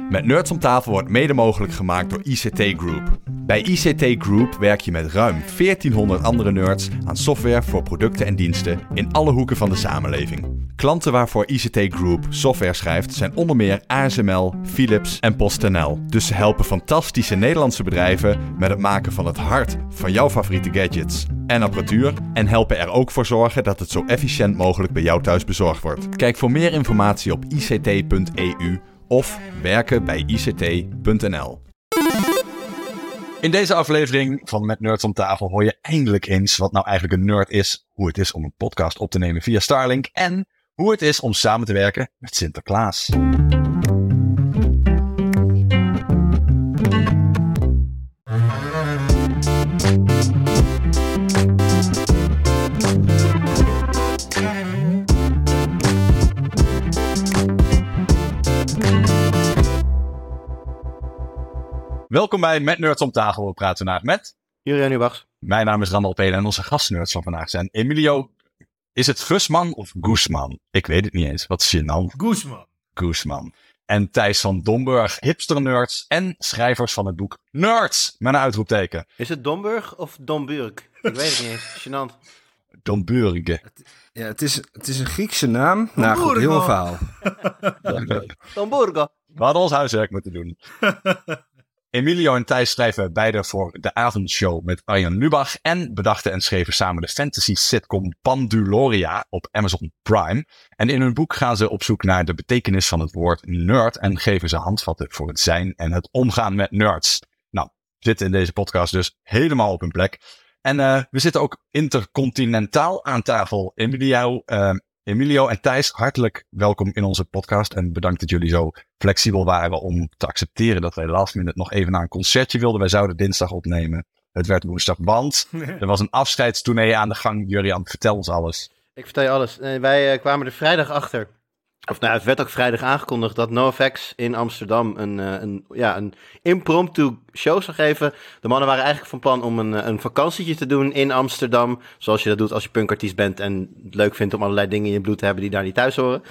Met Nerds om tafel wordt mede mogelijk gemaakt door ICT Group. Bij ICT Group werk je met ruim 1400 andere nerds aan software voor producten en diensten in alle hoeken van de samenleving. Klanten waarvoor ICT Group software schrijft zijn onder meer ASML, Philips en PostNL. Dus ze helpen fantastische Nederlandse bedrijven met het maken van het hart van jouw favoriete gadgets en apparatuur en helpen er ook voor zorgen dat het zo efficiënt mogelijk bij jou thuis bezorgd wordt. Kijk voor meer informatie op ict.eu of werken bij ict.nl. In deze aflevering van Met Nerds om tafel hoor je eindelijk eens wat nou eigenlijk een nerd is, hoe het is om een podcast op te nemen via Starlink en hoe het is om samen te werken met Sinterklaas. Welkom bij Met Nerds om tafel. We praten vandaag met Juriaan Ubachs. Mijn naam is Randal Pelen en onze gastnerds van vandaag zijn Emilio. Is het Gusman of Guzman? Ik weet het niet eens. Wat is gênant? Guzman. En Thijs van Domburg, hipster-nerds en schrijvers van het boek Nerds, met een uitroepteken. Is het Domburg of Domburg? Ik weet het niet eens. Gênant. Domburg. Ja, het is een Griekse naam. Nou goed, heel een verhaal. Domburg. We hadden ons huiswerk moeten doen. Emilio en Thijs schrijven beide voor de avondshow met Arjan Lubach en bedachten en schreven samen de fantasy sitcom Panduloria op Amazon Prime. En in hun boek gaan ze op zoek naar de betekenis van het woord nerd en geven ze handvatten voor het zijn en het omgaan met nerds. Nou, zitten in deze podcast dus helemaal op hun plek. En we zitten ook intercontinentaal aan tafel. Emilio en Thijs, hartelijk welkom in onze podcast. En bedankt dat jullie zo flexibel waren om te accepteren dat wij last minute nog even naar een concertje wilden. Wij zouden dinsdag opnemen. Het werd woensdag, want er was een afscheidstournee aan de gang. Juriaan, vertel ons alles. Ik vertel je alles. Wij kwamen er vrijdag achter. Of nou, het werd ook vrijdag aangekondigd dat NoFX in Amsterdam een impromptu show zou geven. De mannen waren eigenlijk van plan om een vakantietje te doen in Amsterdam. Zoals je dat doet als je punkartiest bent en het leuk vindt om allerlei dingen in je bloed te hebben die daar niet thuis horen.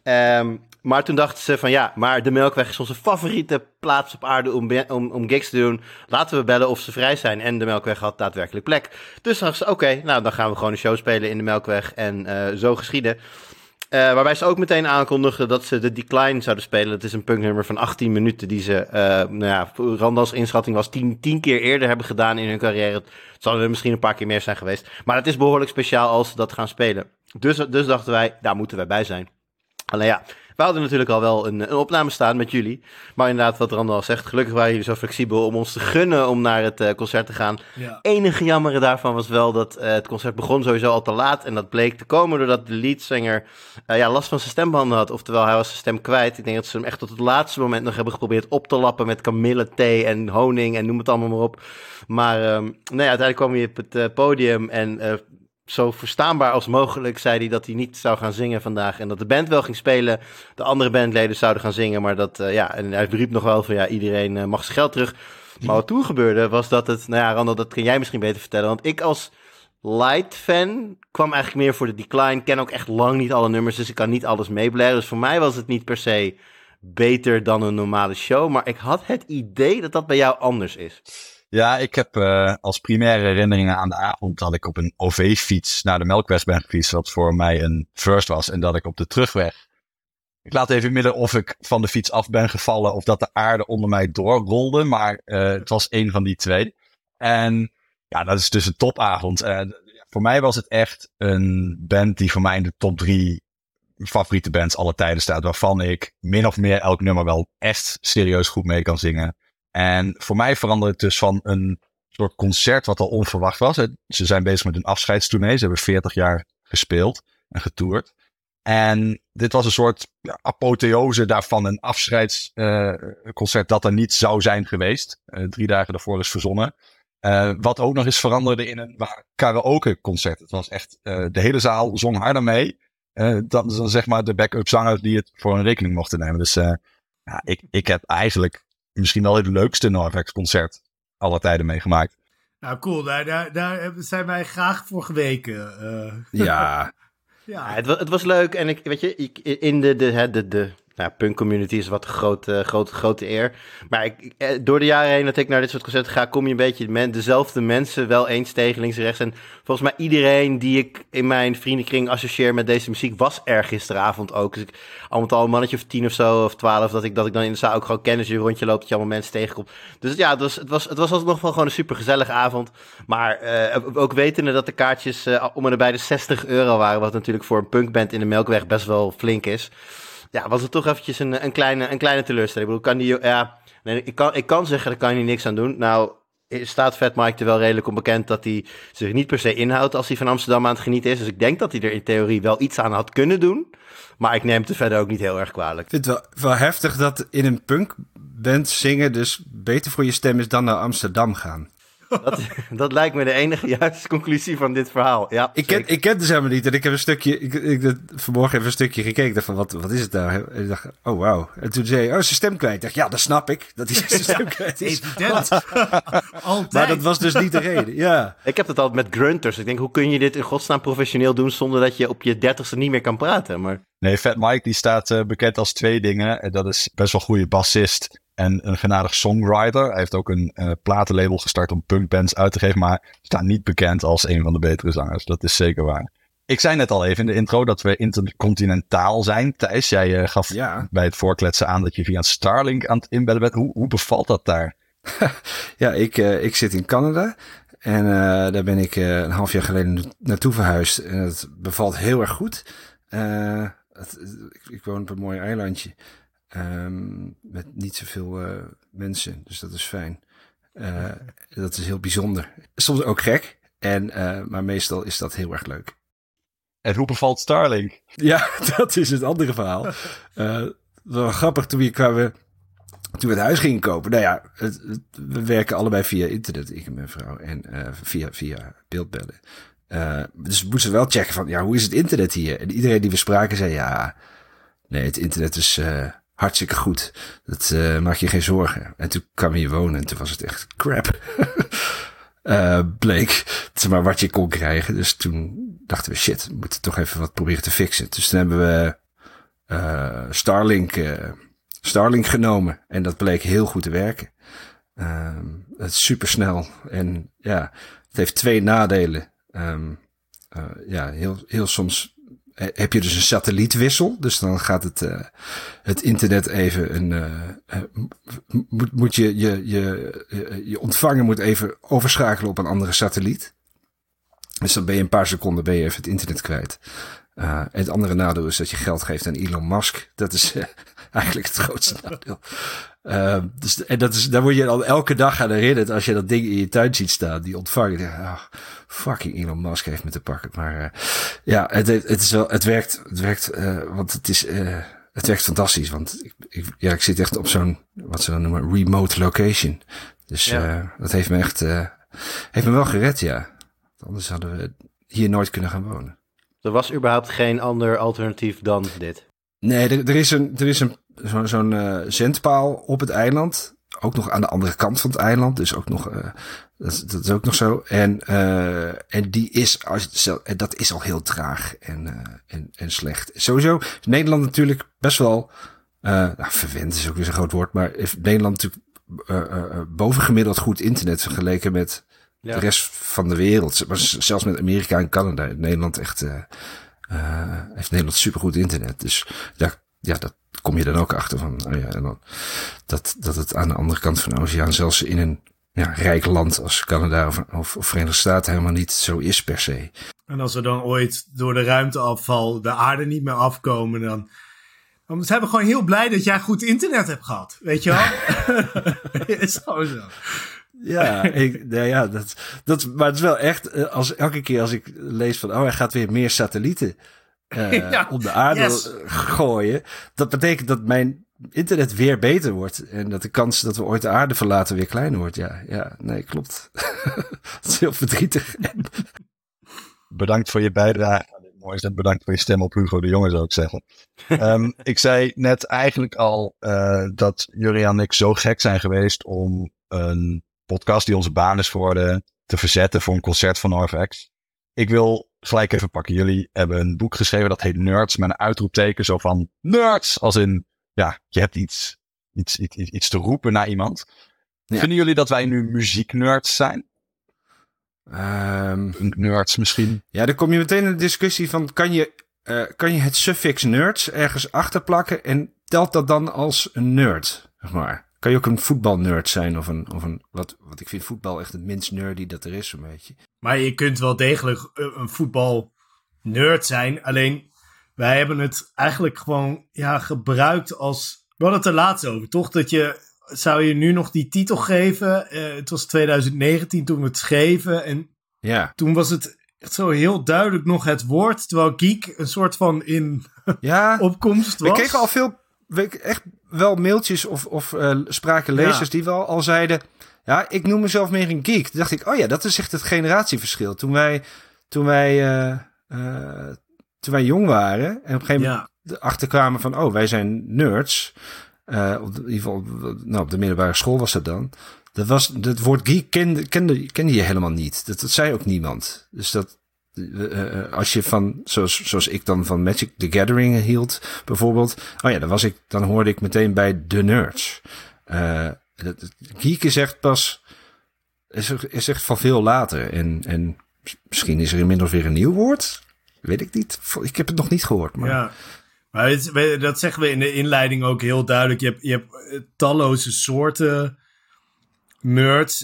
Maar toen dachten ze van ja, maar de Melkweg is onze favoriete plaats op aarde om gigs te doen. Laten we bellen of ze vrij zijn. En de Melkweg had daadwerkelijk plek. Dus dachten ze oké, nou dan gaan we gewoon een show spelen in de Melkweg en zo geschieden. Waarbij ze ook meteen aankondigden dat ze de Decline zouden spelen. Dat is een punknummer van 18 minuten die ze, Randals inschatting was 10 keer eerder hebben gedaan in hun carrière. Het zal er misschien een paar keer meer zijn geweest. Maar het is behoorlijk speciaal als ze dat gaan spelen. Dus dachten wij, daar moeten wij bij zijn. Alleen ja, we hadden natuurlijk al wel een opname staan met jullie. Maar inderdaad, wat Randal zegt, gelukkig waren jullie zo flexibel om ons te gunnen om naar het concert te gaan. Ja. Enige jammere daarvan was wel dat het concert begon sowieso al te laat. En dat bleek te komen doordat de leadzanger last van zijn stembanden had. Oftewel, hij was zijn stem kwijt. Ik denk dat ze hem echt tot het laatste moment nog hebben geprobeerd op te lappen met kamillethee en honing en noem het allemaal maar op. Maar uiteindelijk kwam hij op het podium en zo verstaanbaar als mogelijk zei hij dat hij niet zou gaan zingen vandaag. En dat de band wel ging spelen. De andere bandleden zouden gaan zingen. Maar en hij riep nog wel van iedereen mag zijn geld terug. Maar wat toen gebeurde was dat het, Randal, dat kan jij misschien beter vertellen. Want ik als light fan kwam eigenlijk meer voor de Decline. Ken ook echt lang niet alle nummers, dus ik kan niet alles meeblaren. Dus voor mij was het niet per se beter dan een normale show. Maar ik had het idee dat dat bij jou anders is. Ja, ik heb als primaire herinneringen aan de avond dat ik op een OV-fiets naar de Melkweg ben gefietst, wat voor mij een first was. En dat ik op de terugweg, ik laat even midden of ik van de fiets af ben gevallen of dat de aarde onder mij doorrolde. Maar het was één van die twee. En ja, dat is dus een topavond. Voor mij was het echt een band die voor mij in de top 3 favoriete bands aller tijden staat. Waarvan ik min of meer elk nummer wel echt serieus goed mee kan zingen. En voor mij veranderde het dus van een soort concert wat al onverwacht was. Ze zijn bezig met een afscheidstournee. Ze hebben 40 jaar gespeeld en getoerd. En dit was een soort apotheose daarvan. Een afscheidsconcert dat er niet zou zijn geweest. 3 dagen daarvoor is verzonnen. Wat ook nog eens veranderde in een karaoke concert. Het was echt, de hele zaal zong harder mee. Dan zeg maar de backup zangers die het voor hun rekening mochten nemen. Dus ik heb eigenlijk misschien wel het leukste NoFX concert aller tijden meegemaakt. Nou, cool. Daar zijn wij graag voor geweken. Ja. Ja, het was leuk. En in de Nou, punk community is wat een grote eer. Maar door de jaren heen dat ik naar dit soort concerten ga, kom je een beetje dezelfde mensen wel eens tegen links en rechts. En volgens mij iedereen die ik in mijn vriendenkring associeer met deze muziek was er gisteravond ook. Dus al een mannetje of 10 of zo, of 12, dat ik dan in de zaal ook gewoon ken als je een rondje loopt, dat je allemaal mensen tegenkomt. Dus ja, het was alsnog wel gewoon een super gezellige avond. Maar ook wetende dat de kaartjes om en bij de €60 waren, wat natuurlijk voor een punkband in de Melkweg best wel flink is. Ja, was het toch eventjes een kleine teleurstelling. Ik bedoel, ik kan zeggen, daar kan je niks aan doen. Nou, staat Fat Mike er wel redelijk om bekend dat hij zich niet per se inhoudt als hij van Amsterdam aan het genieten is. Dus ik denk dat hij er in theorie wel iets aan had kunnen doen. Maar ik neem het er verder ook niet heel erg kwalijk. Ik vind het wel heftig dat in een punkband zingen dus beter voor je stem is dan naar Amsterdam gaan. Dat lijkt me de enige juiste conclusie van dit verhaal. Ja, ik ken dus helemaal niet. En ik heb een stukje, ik vanmorgen even een stukje gekeken. Ik dacht van, wat is het nou? En ik dacht, oh wauw. En toen zei hij, zijn stem kwijt. Ik dacht, ja, dat snap ik. Dat hij zijn stem kwijt is. Evident. Altijd. Maar dat was dus niet de reden, ja. Ik heb het altijd met grunters. Ik denk, hoe kun je dit in godsnaam professioneel doen zonder dat je op je 30ste niet meer kan praten? Maar... Nee, Fat Mike die staat bekend als 2 dingen. En dat is best wel een goede bassist en een genadig songwriter. Hij heeft ook een platenlabel gestart om punkbands uit te geven, maar staat niet bekend als een van de betere zangers. Dat is zeker waar. Ik zei net al even in de intro dat we intercontinentaal zijn. Thijs, jij gaf bij het voorkletsen aan dat je via Starlink aan het inbellen bent. Hoe bevalt dat daar? Ja, ik zit in Canada. En daar ben ik een half jaar geleden naartoe verhuisd. En het bevalt heel erg goed. Ik woon op een mooi eilandje. Met niet zoveel mensen. Dus dat is fijn. Dat is heel bijzonder. Soms ook gek. Maar meestal is dat heel erg leuk. En hoe bevalt Starlink? Ja, dat is het andere verhaal. Wel grappig toen we het huis gingen kopen. Nou ja, we werken allebei via internet, ik en mijn vrouw. En via beeldbellen. Dus we moesten wel checken van, ja, hoe is het internet hier? En iedereen die we spraken zei, ja, nee, het internet is hartstikke goed. Dat maak je geen zorgen. En toen kwam we hier wonen en toen was het echt crap. Bleek dat ze maar wat je kon krijgen. Dus toen dachten we, shit, we moeten toch even wat proberen te fixen. Dus toen hebben we Starlink genomen. En dat bleek heel goed te werken. Het is super snel. En ja, het heeft 2 nadelen. Heel soms heb je dus een satellietwissel. Dus dan gaat het internet even je ontvanger moet even overschakelen op een andere satelliet. Dus dan ben je een paar seconden even het internet kwijt. En het andere nadeel is dat je geld geeft aan Elon Musk. Dat is eigenlijk het grootste nadeel. Daar word je al elke dag aan herinnerd als je dat ding in je tuin ziet staan. Die ontvanger. Fucking Elon Musk heeft me te pakken. Maar het werkt, want het werkt fantastisch. Want ik zit echt op zo'n, wat ze dan noemen, remote location. Dus dat heeft me echt, heeft me wel gered, ja. Anders hadden we hier nooit kunnen gaan wonen. Er was überhaupt geen ander alternatief dan dit? Nee, er is zo'n zendpaal op het eiland. Ook nog aan de andere kant van het eiland. Dus ook nog, dat is ook nog zo. En die is, dat is al heel traag en slecht. Sowieso is Nederland natuurlijk best wel, verwend is ook weer zo'n groot woord. Maar heeft Nederland natuurlijk bovengemiddeld goed internet vergeleken met de rest van de wereld. Maar zelfs met Amerika en Canada. Nederland echt, heeft Nederland supergoed internet. Dus dat kom je dan ook achter van, en dan, dat het aan de andere kant van de oceaan, zelfs in een rijk land als Canada of Verenigde Staten helemaal niet zo is per se. En als we dan ooit door de ruimteafval de aarde niet meer afkomen, dan zijn we gewoon heel blij dat jij goed internet hebt gehad. Weet je wel? Is gewoon zo. Ja, maar het is wel echt, elke keer als ik lees van, hij gaat weer meer satellieten op de aarde gooien. Dat betekent dat mijn internet weer beter wordt. En dat de kans dat we ooit de aarde verlaten weer kleiner wordt. Ja, nee, klopt. Dat is heel verdrietig. Bedankt voor je bijdrage. Mooi, bedankt voor je stem op Hugo de Jonge, zou ik zeggen. Ik zei net eigenlijk al dat Juriaan en ik zo gek zijn geweest om een podcast die onze baan is geworden te verzetten voor een concert van NoFX. Ik wil gelijk even pakken. Jullie hebben een boek geschreven dat heet Nerds met een uitroepteken. Zo van nerds als in je hebt iets te roepen naar iemand. Ja. Vinden jullie dat wij nu muzieknerds zijn? Nerds misschien? Ja, dan kom je meteen in de discussie van... Kan je het suffix nerds ergens achterplakken... en telt dat dan als een nerd, zeg maar? Kan je ook een voetbalnerd zijn of een wat ik vind voetbal echt het minst nerdy dat er is, zo'n beetje. Maar je kunt wel degelijk een voetbalnerd zijn. Alleen, wij hebben het eigenlijk gewoon gebruikt als... We hadden het er laatst over, toch? Zou je nu nog die titel geven? Het was 2019 toen we het schreven. En toen was het echt zo heel duidelijk nog het woord. Terwijl geek een soort van in opkomst was. We kregen al veel... echt wel mailtjes of spraken lezers die wel al zeiden... Ja, ik noem mezelf meer een geek. Toen dacht ik, dat is echt het generatieverschil. Toen wij jong waren en op een gegeven moment achterkwamen van... wij zijn nerds. In ieder geval, op de middelbare school was dat dan. Dat woord geek kende je helemaal niet. Dat zei ook niemand. Dus dat... als je van, zoals ik dan van Magic the Gathering hield, bijvoorbeeld. Dan hoorde ik meteen bij de nerds. Geek is echt pas, is echt van veel later. En misschien is er inmiddels weer een nieuw woord. Weet ik niet. Ik heb het nog niet gehoord. Maar... Ja, maar dat zeggen we in de inleiding ook heel duidelijk. Je hebt talloze soorten nerds.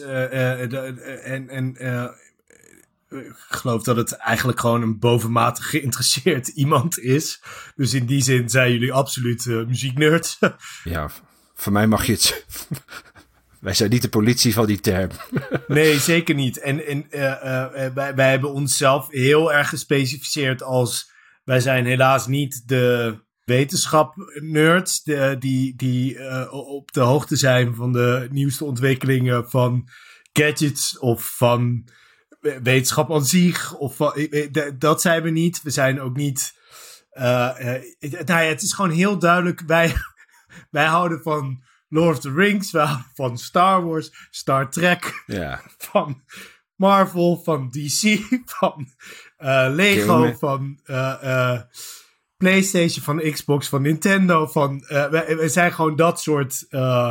Ik geloof dat het eigenlijk gewoon een bovenmatig geïnteresseerd iemand is. Dus in die zin zijn jullie absoluut muzieknerds. Ja, voor mij mag je het... Wij zijn niet de politie van die term. Nee, zeker niet. En wij hebben onszelf heel erg gespecificeerd als... Wij zijn helaas niet de wetenschap-nerds... die op de hoogte zijn van de nieuwste ontwikkelingen van gadgets of van... wetenschap aan zich, dat zijn we niet. We zijn ook niet... het is gewoon heel duidelijk... Wij houden van Lord of the Rings, wij houden van Star Wars, Star Trek, van Marvel, van DC, van Lego, Game. Van PlayStation, van Xbox, van Nintendo. Wij zijn gewoon dat soort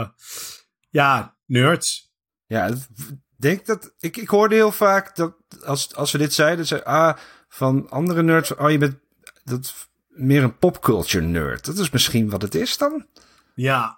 nerds. Ja, denk dat ik hoorde heel vaak dat als we dit zeiden, van andere nerds, je bent dat meer een popculture nerd. Dat is misschien wat het is dan? Ja.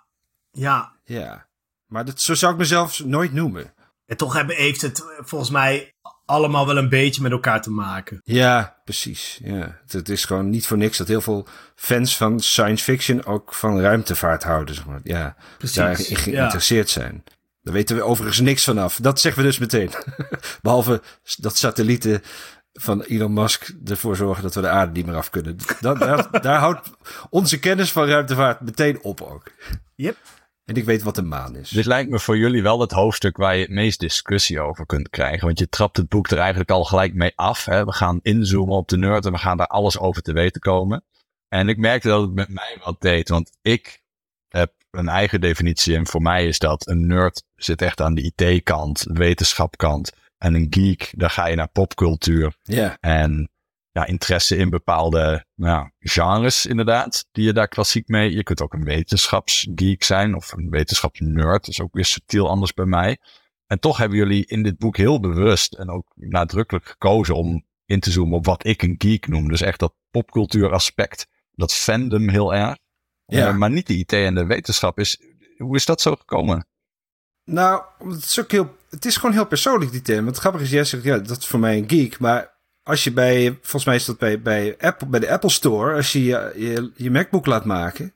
Maar zo zou ik mezelf nooit noemen. En toch heeft het volgens mij allemaal wel een beetje met elkaar te maken. Ja, precies. Ja. Het is gewoon niet voor niks dat heel veel fans van science fiction ook van ruimtevaart houden, zeg maar. Ja, precies. Daarin geïnteresseerd zijn. Daar weten we overigens niks vanaf. Dat zeggen we dus meteen. Behalve dat satellieten van Elon Musk ervoor zorgen dat we de aarde niet meer af kunnen. Daar houdt onze kennis van ruimtevaart meteen op ook. Yep. En ik weet wat de maan is. Dit lijkt me voor jullie wel het hoofdstuk waar je het meest discussie over kunt krijgen. Want je trapt het boek er eigenlijk al gelijk mee af. Hè? We gaan inzoomen op de nerd en we gaan daar alles over te weten komen. En ik merkte dat het met mij wat deed. Want ik heb een eigen definitie. En voor mij is dat een nerd zit echt aan de IT-kant, wetenschapkant. En een geek, daar ga je naar popcultuur. Yeah. En interesse in bepaalde genres inderdaad. Die je daar klassiek mee... Je kunt ook een wetenschapsgeek zijn of een wetenschapsnerd. Dat is ook weer subtiel anders bij mij. En toch hebben jullie in dit boek heel bewust en ook nadrukkelijk gekozen om in te zoomen op wat ik een geek noem. Dus echt dat popcultuur aspect, dat fandom heel erg. Ja. Maar niet de IT en de wetenschap. Hoe is dat zo gekomen? Nou, het is gewoon heel persoonlijk die term. Want het grappige is, jij zegt, dat is voor mij een geek. Maar als je volgens mij is dat bij de Apple Store, als je je MacBook laat maken,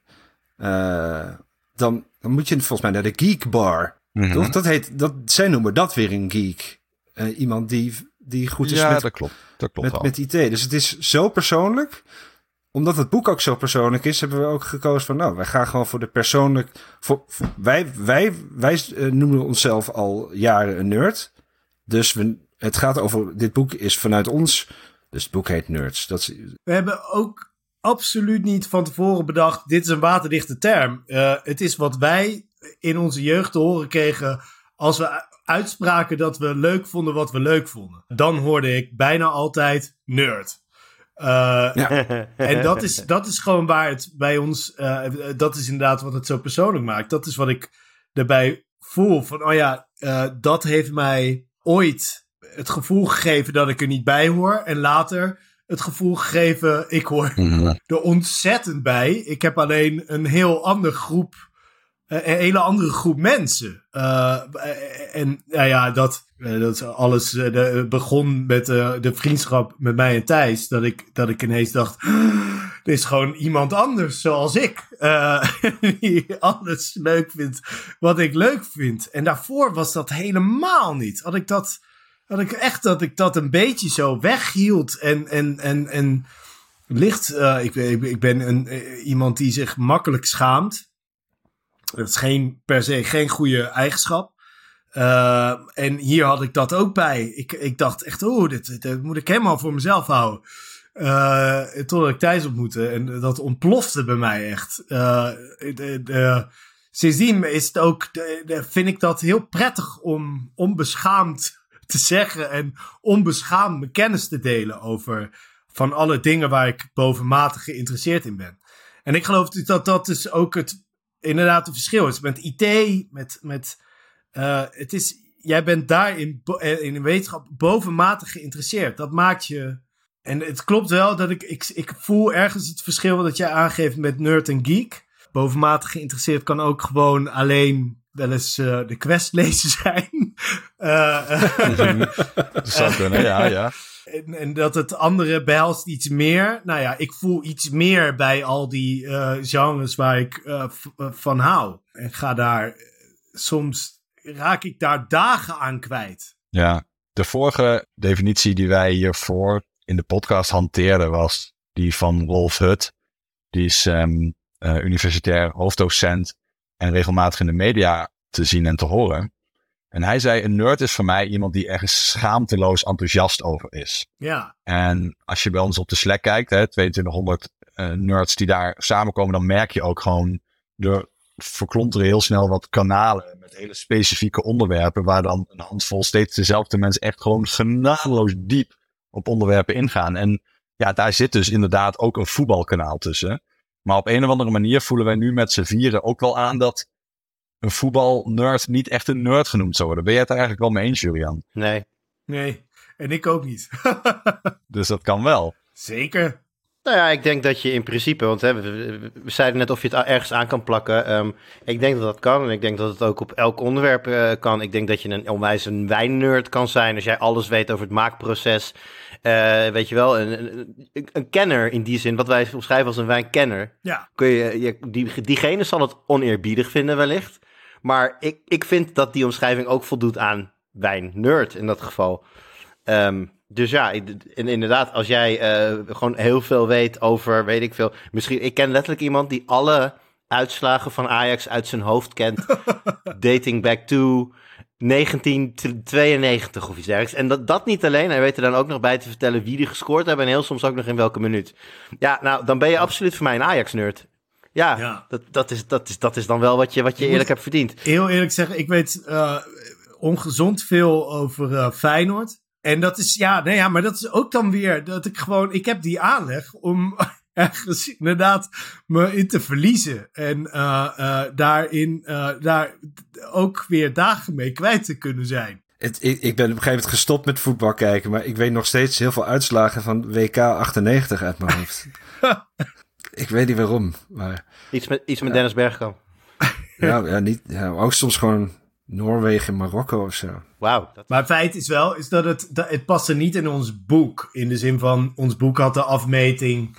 dan moet je volgens mij naar de Geek Bar. Mm-hmm. Toch? Zij noemen dat weer een geek. Iemand die goed is dat klopt. Dat klopt met IT. Dus het is zo persoonlijk. Omdat het boek ook zo persoonlijk is, hebben we ook gekozen van, wij gaan gewoon voor de persoonlijk... Wij noemen onszelf al jaren een nerd. Dus het gaat over, dit boek is vanuit ons, dus het boek heet Nerds. We hebben ook absoluut niet van tevoren bedacht, dit is een waterdichte term. Het is wat wij in onze jeugd te horen kregen als we uitspraken dat we leuk vonden wat we leuk vonden. Dan hoorde ik bijna altijd nerd. En dat is gewoon waar het bij ons... dat is inderdaad wat het zo persoonlijk maakt. Dat is wat ik daarbij voel. Van, dat heeft mij ooit het gevoel gegeven dat ik er niet bij hoor. En later het gevoel gegeven, ik hoor er ontzettend bij. Ik heb alleen een heel andere groep... een hele andere groep mensen. En dat alles begon met de vriendschap met mij en Thijs. Dat ik ineens dacht, dit is gewoon iemand anders zoals ik. Die alles leuk vindt wat ik leuk vind. En daarvoor was dat helemaal niet. Had ik dat een beetje zo weghield. En licht, ik ben iemand die zich makkelijk schaamt. Dat is per se geen goede eigenschap. En hier had ik dat ook bij. Ik dacht echt, dit moet ik helemaal voor mezelf houden. Totdat ik Thijs ontmoette. En dat ontplofte bij mij echt. Sindsdien is het ook, vind ik dat heel prettig om onbeschaamd te zeggen. En onbeschaamd mijn kennis te delen over van alle dingen waar ik bovenmatig geïnteresseerd in ben. En ik geloof dat is ook inderdaad een verschil is met IT, jij bent daar in de wetenschap bovenmatig geïnteresseerd. Dat maakt je... En het klopt wel dat ik voel ergens het verschil dat jij aangeeft met nerd en geek. Bovenmatig geïnteresseerd kan ook gewoon alleen wel eens de quest lezen zijn. Dat zou kunnen, ja. En dat het andere behelst iets meer. Nou ja, ik voel iets meer bij al die genres waar ik van hou. En ga daar... Soms raak ik daar dagen aan kwijt. Ja, de vorige definitie die wij hiervoor in de podcast hanteerden was die van Rolf Hut. Die is universitair hoofddocent en regelmatig in de media te zien en te horen. En hij zei, een nerd is voor mij iemand die ergens schaamteloos enthousiast over is. Ja. En als je bij ons op de Slack kijkt, 2200 nerds die daar samenkomen, dan merk je ook gewoon, er verklonteren heel snel wat kanalen met hele specifieke onderwerpen, waar dan een handvol steeds dezelfde mensen echt gewoon genadeloos diep op onderwerpen ingaan. En ja, daar zit dus inderdaad ook een voetbalkanaal tussen. Maar op een of andere manier voelen wij nu met z'n vieren ook wel aan dat een voetbalnerd niet echt een nerd genoemd zou worden. Ben jij het daar eigenlijk wel mee eens, Julian? Nee, en ik ook niet. Dus dat kan wel. Zeker. Nou ja, ik denk dat je in principe, want we zeiden net of je het ergens aan kan plakken. Ik denk dat dat kan en ik denk dat het ook op elk onderwerp kan. Ik denk dat je een onwijs een wijnnerd kan zijn als jij alles weet over het maakproces. Weet je wel, een kenner in die zin, wat wij omschrijven als een wijnkenner. Ja. Diegene zal het oneerbiedig vinden wellicht. Maar ik vind dat die omschrijving ook voldoet aan wijnnerd in dat geval. Dus ja, inderdaad, als jij gewoon heel veel weet over, weet ik veel. Misschien, ik ken letterlijk iemand die alle uitslagen van Ajax uit zijn hoofd kent. Dating back to 1992 of iets dergelijks. En dat niet alleen. Hij weet er dan ook nog bij te vertellen wie die gescoord hebben. En heel soms ook nog in welke minuut. Ja, nou, dan ben je absoluut voor mij een Ajax-nerd. Ja. Dat is dan wel wat je eerlijk hebt verdiend. Heel eerlijk zeggen, ik weet ongezond veel over Feyenoord. En dat is, maar dat is ook dan weer dat ik heb die aanleg om ergens inderdaad me in te verliezen. En daar ook weer dagen mee kwijt te kunnen zijn. Ik ben op een gegeven moment gestopt met voetbal kijken, maar ik weet nog steeds heel veel uitslagen van WK 98 uit mijn hoofd. Ik weet niet waarom, maar... Iets met Dennis Bergkamp. Ook soms gewoon Noorwegen, Marokko of zo. Wauw. Maar het feit is wel, dat het paste niet in ons boek. In de zin van, ons boek had de afmeting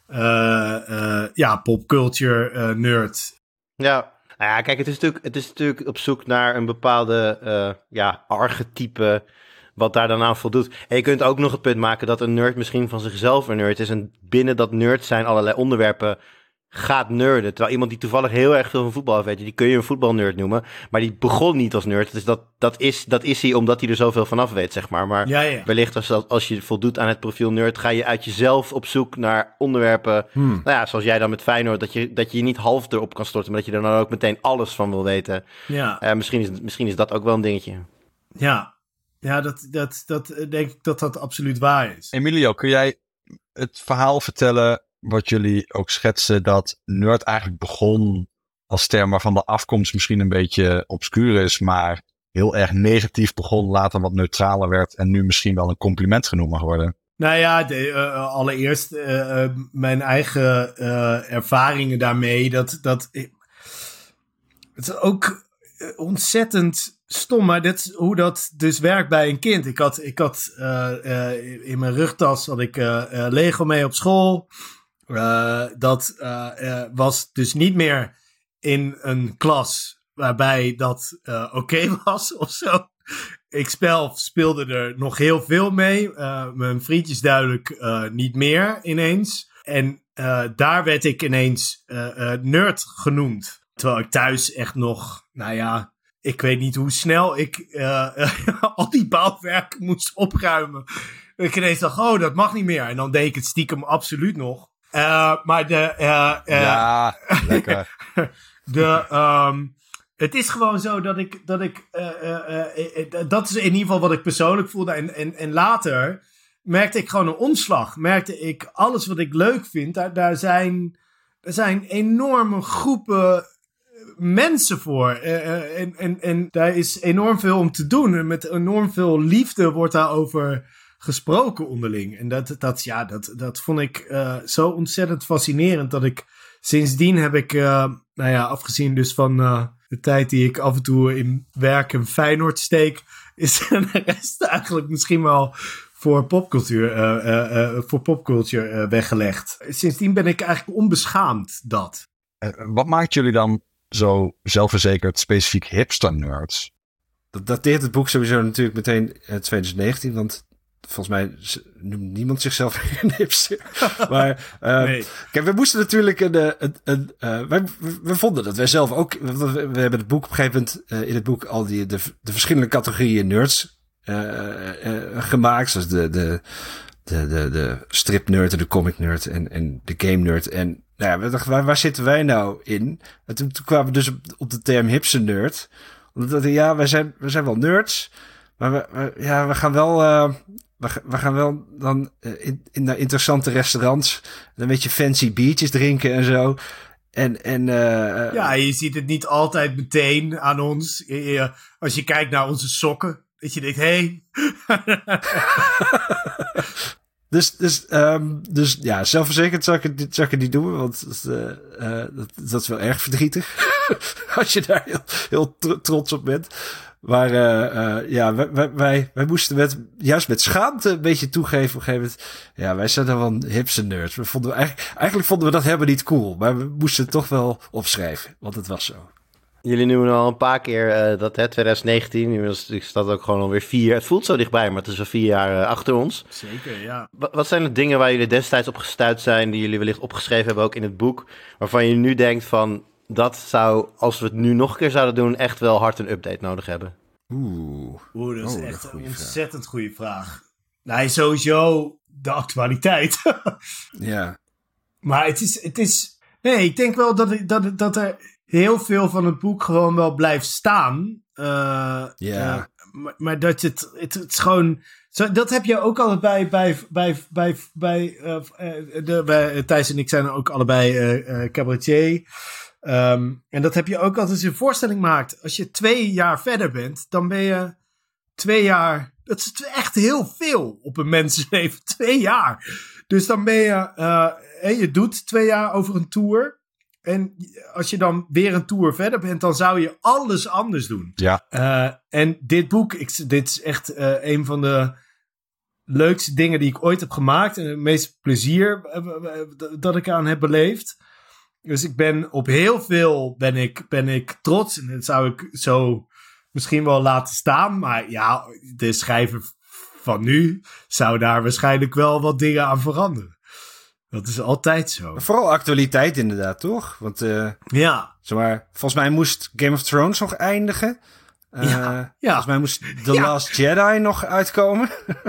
popculture nerd. Ja. Nou ja, kijk, het is natuurlijk op zoek naar een bepaalde archetype wat daar dan aan voldoet. En je kunt ook nog het punt maken dat een nerd misschien van zichzelf een nerd is en binnen dat nerd zijn allerlei onderwerpen gaat nerden. Terwijl iemand die toevallig heel erg veel van voetbal weet, die kun je een voetbalnerd noemen, maar die begon niet als nerd. Dus dat is hij omdat hij er zoveel vanaf weet, zeg maar. Maar wellicht als je voldoet aan het profiel nerd, ga je uit jezelf op zoek naar onderwerpen, zoals jij dan met Feyenoord, dat je niet half erop kan storten, maar dat je er dan ook meteen alles van wil weten. Ja. Misschien is dat ook wel een dingetje. Ja, dat denk ik dat absoluut waar is. Emilio, kun jij het verhaal vertellen wat jullie ook schetsen, dat nerd eigenlijk begon als term waarvan de afkomst misschien een beetje obscuur is, maar heel erg negatief begon, later wat neutraler werd en nu misschien wel een compliment genoemd mag worden? Nou ja, allereerst mijn eigen ervaringen daarmee. Het is ook ontzettend stom, maar dat is hoe dat dus werkt bij een kind. Ik had in mijn rugtas had ik Lego mee op school. Dat was dus niet meer in een klas waarbij dat oké was of zo. Ik speelde er nog heel veel mee. Mijn vriendjes duidelijk niet meer ineens. En daar werd ik ineens nerd genoemd. Terwijl ik thuis echt nog, nou ja, ik weet niet hoe snel ik al die bouwwerken moest opruimen. Ik ineens dacht, oh, dat mag niet meer. En dan deed ik het stiekem absoluut nog. Maar ja, lekker. Het is gewoon zo dat ik dat is in ieder geval wat ik persoonlijk voelde. En later merkte ik gewoon een omslag. Merkte ik alles wat ik leuk vind. Daar zijn enorme groepen mensen voor. En daar is enorm veel om te doen. En met enorm veel liefde wordt daarover gesproken onderling. En dat vond ik zo ontzettend fascinerend dat ik sindsdien heb ik, afgezien dus van de tijd die ik af en toe in werk in Feyenoord steek, is de rest eigenlijk misschien wel voor popcultuur weggelegd. Sindsdien ben ik eigenlijk onbeschaamd dat. Wat maakt jullie dan zo zelfverzekerd specifiek hipster-nerds? Dat dateert het boek sowieso natuurlijk meteen 2019, want volgens mij noemt niemand zichzelf een hipster. Maar nee. Kijk, we moesten natuurlijk we vonden dat wij zelf ook. We hebben het boek op een gegeven moment in het boek al de verschillende categorieën nerds gemaakt, zoals de strip nerd en de comic nerd en de game nerd. En nou ja, we dachten, waar zitten wij nou in? En toen kwamen we dus op de term hipster nerd. Omdat ja, we zijn wel nerds, maar we gaan wel. We gaan wel dan in naar interessante restaurants. Een beetje fancy biertjes drinken en zo. Ja, je ziet het niet altijd meteen aan ons. Als je kijkt naar onze sokken. Dat je denkt, hé. Dus ja, zelfverzekerd zou ik het niet doen. Want dat is wel erg verdrietig. Als je daar heel trots op bent. Maar wij moesten juist met schaamte een beetje toegeven op een gegeven moment. Ja, wij zijn dan wel hipster nerds. Eigenlijk vonden we dat helemaal niet cool. Maar we moesten het toch wel opschrijven. Want het was zo. Jullie noemen al een paar keer dat 2019. Inmiddels staat ook gewoon alweer 4. Het voelt zo dichtbij, maar het is al 4 jaar achter ons. Zeker, ja. Wat zijn de dingen waar jullie destijds op gestuurd zijn, die jullie wellicht opgeschreven hebben ook in het boek, waarvan je nu denkt van, dat zou, als we het nu nog een keer zouden doen, echt wel hard een update nodig hebben? Dat is echt een ontzettend goede vraag. Nou, sowieso de actualiteit. Ja. Maar het is... Nee, ik denk wel dat er heel veel van het boek gewoon wel blijft staan. Maar dat het is gewoon... Dat heb je ook altijd bij Thijs en ik zijn ook allebei cabaretier. En dat heb je ook altijd als je een voorstelling maakt. Als je 2 jaar verder bent, dan ben je 2 jaar... Dat is echt heel veel op een mensenleven. 2 jaar. Dus dan ben je dit 2 jaar over een tour. En als je dan weer een tour verder bent, dan zou je alles anders doen. Ja. En dit boek, dit is echt een van de leukste dingen die ik ooit heb gemaakt. En het meeste plezier dat ik aan heb beleefd. Dus ik ben op heel veel ben ik trots. En dat zou ik zo misschien wel laten staan. Maar ja, de schrijver van nu zou daar waarschijnlijk wel wat dingen aan veranderen. Dat is altijd zo. Vooral actualiteit inderdaad, toch? Want ja. Zomaar, volgens mij moest Game of Thrones nog eindigen. Volgens mij moest The Last Jedi nog uitkomen.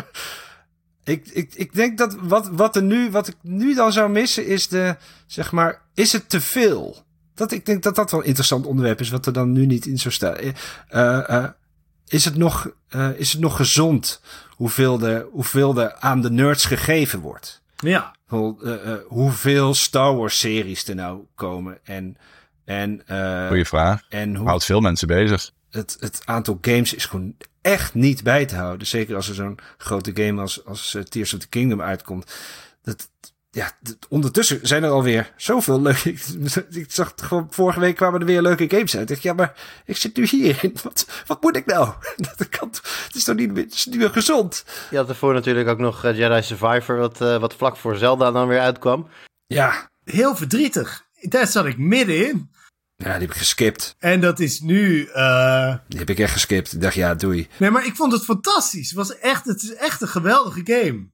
Ik denk dat wat ik nu dan zou missen is is het te veel? Ik denk dat wel een interessant onderwerp is, wat er dan nu niet in zou staan. Is het nog gezond hoeveel er aan de nerds gegeven wordt? Ja. hoeveel Star Wars series er nou komen. Goeie vraag. En Houdt veel mensen bezig. Het aantal games is gewoon echt niet bij te houden. Zeker als er zo'n grote game als Tears of the Kingdom uitkomt. Ondertussen zijn er alweer zoveel leuke... Ik zag gewoon, vorige week kwamen er weer leuke games uit. Ik dacht, ja, maar ik zit nu hierin. Wat moet ik nou? Het is toch niet meer gezond? Je had ervoor natuurlijk ook nog Jedi Survivor, wat vlak voor Zelda dan weer uitkwam. Ja. Heel verdrietig. Daar zat ik middenin. Ja, die heb ik geskipt. En dat is nu... Die heb ik echt geskipt. Ik dacht, ja, doei. Nee, maar ik vond het fantastisch. Het is echt een geweldige game.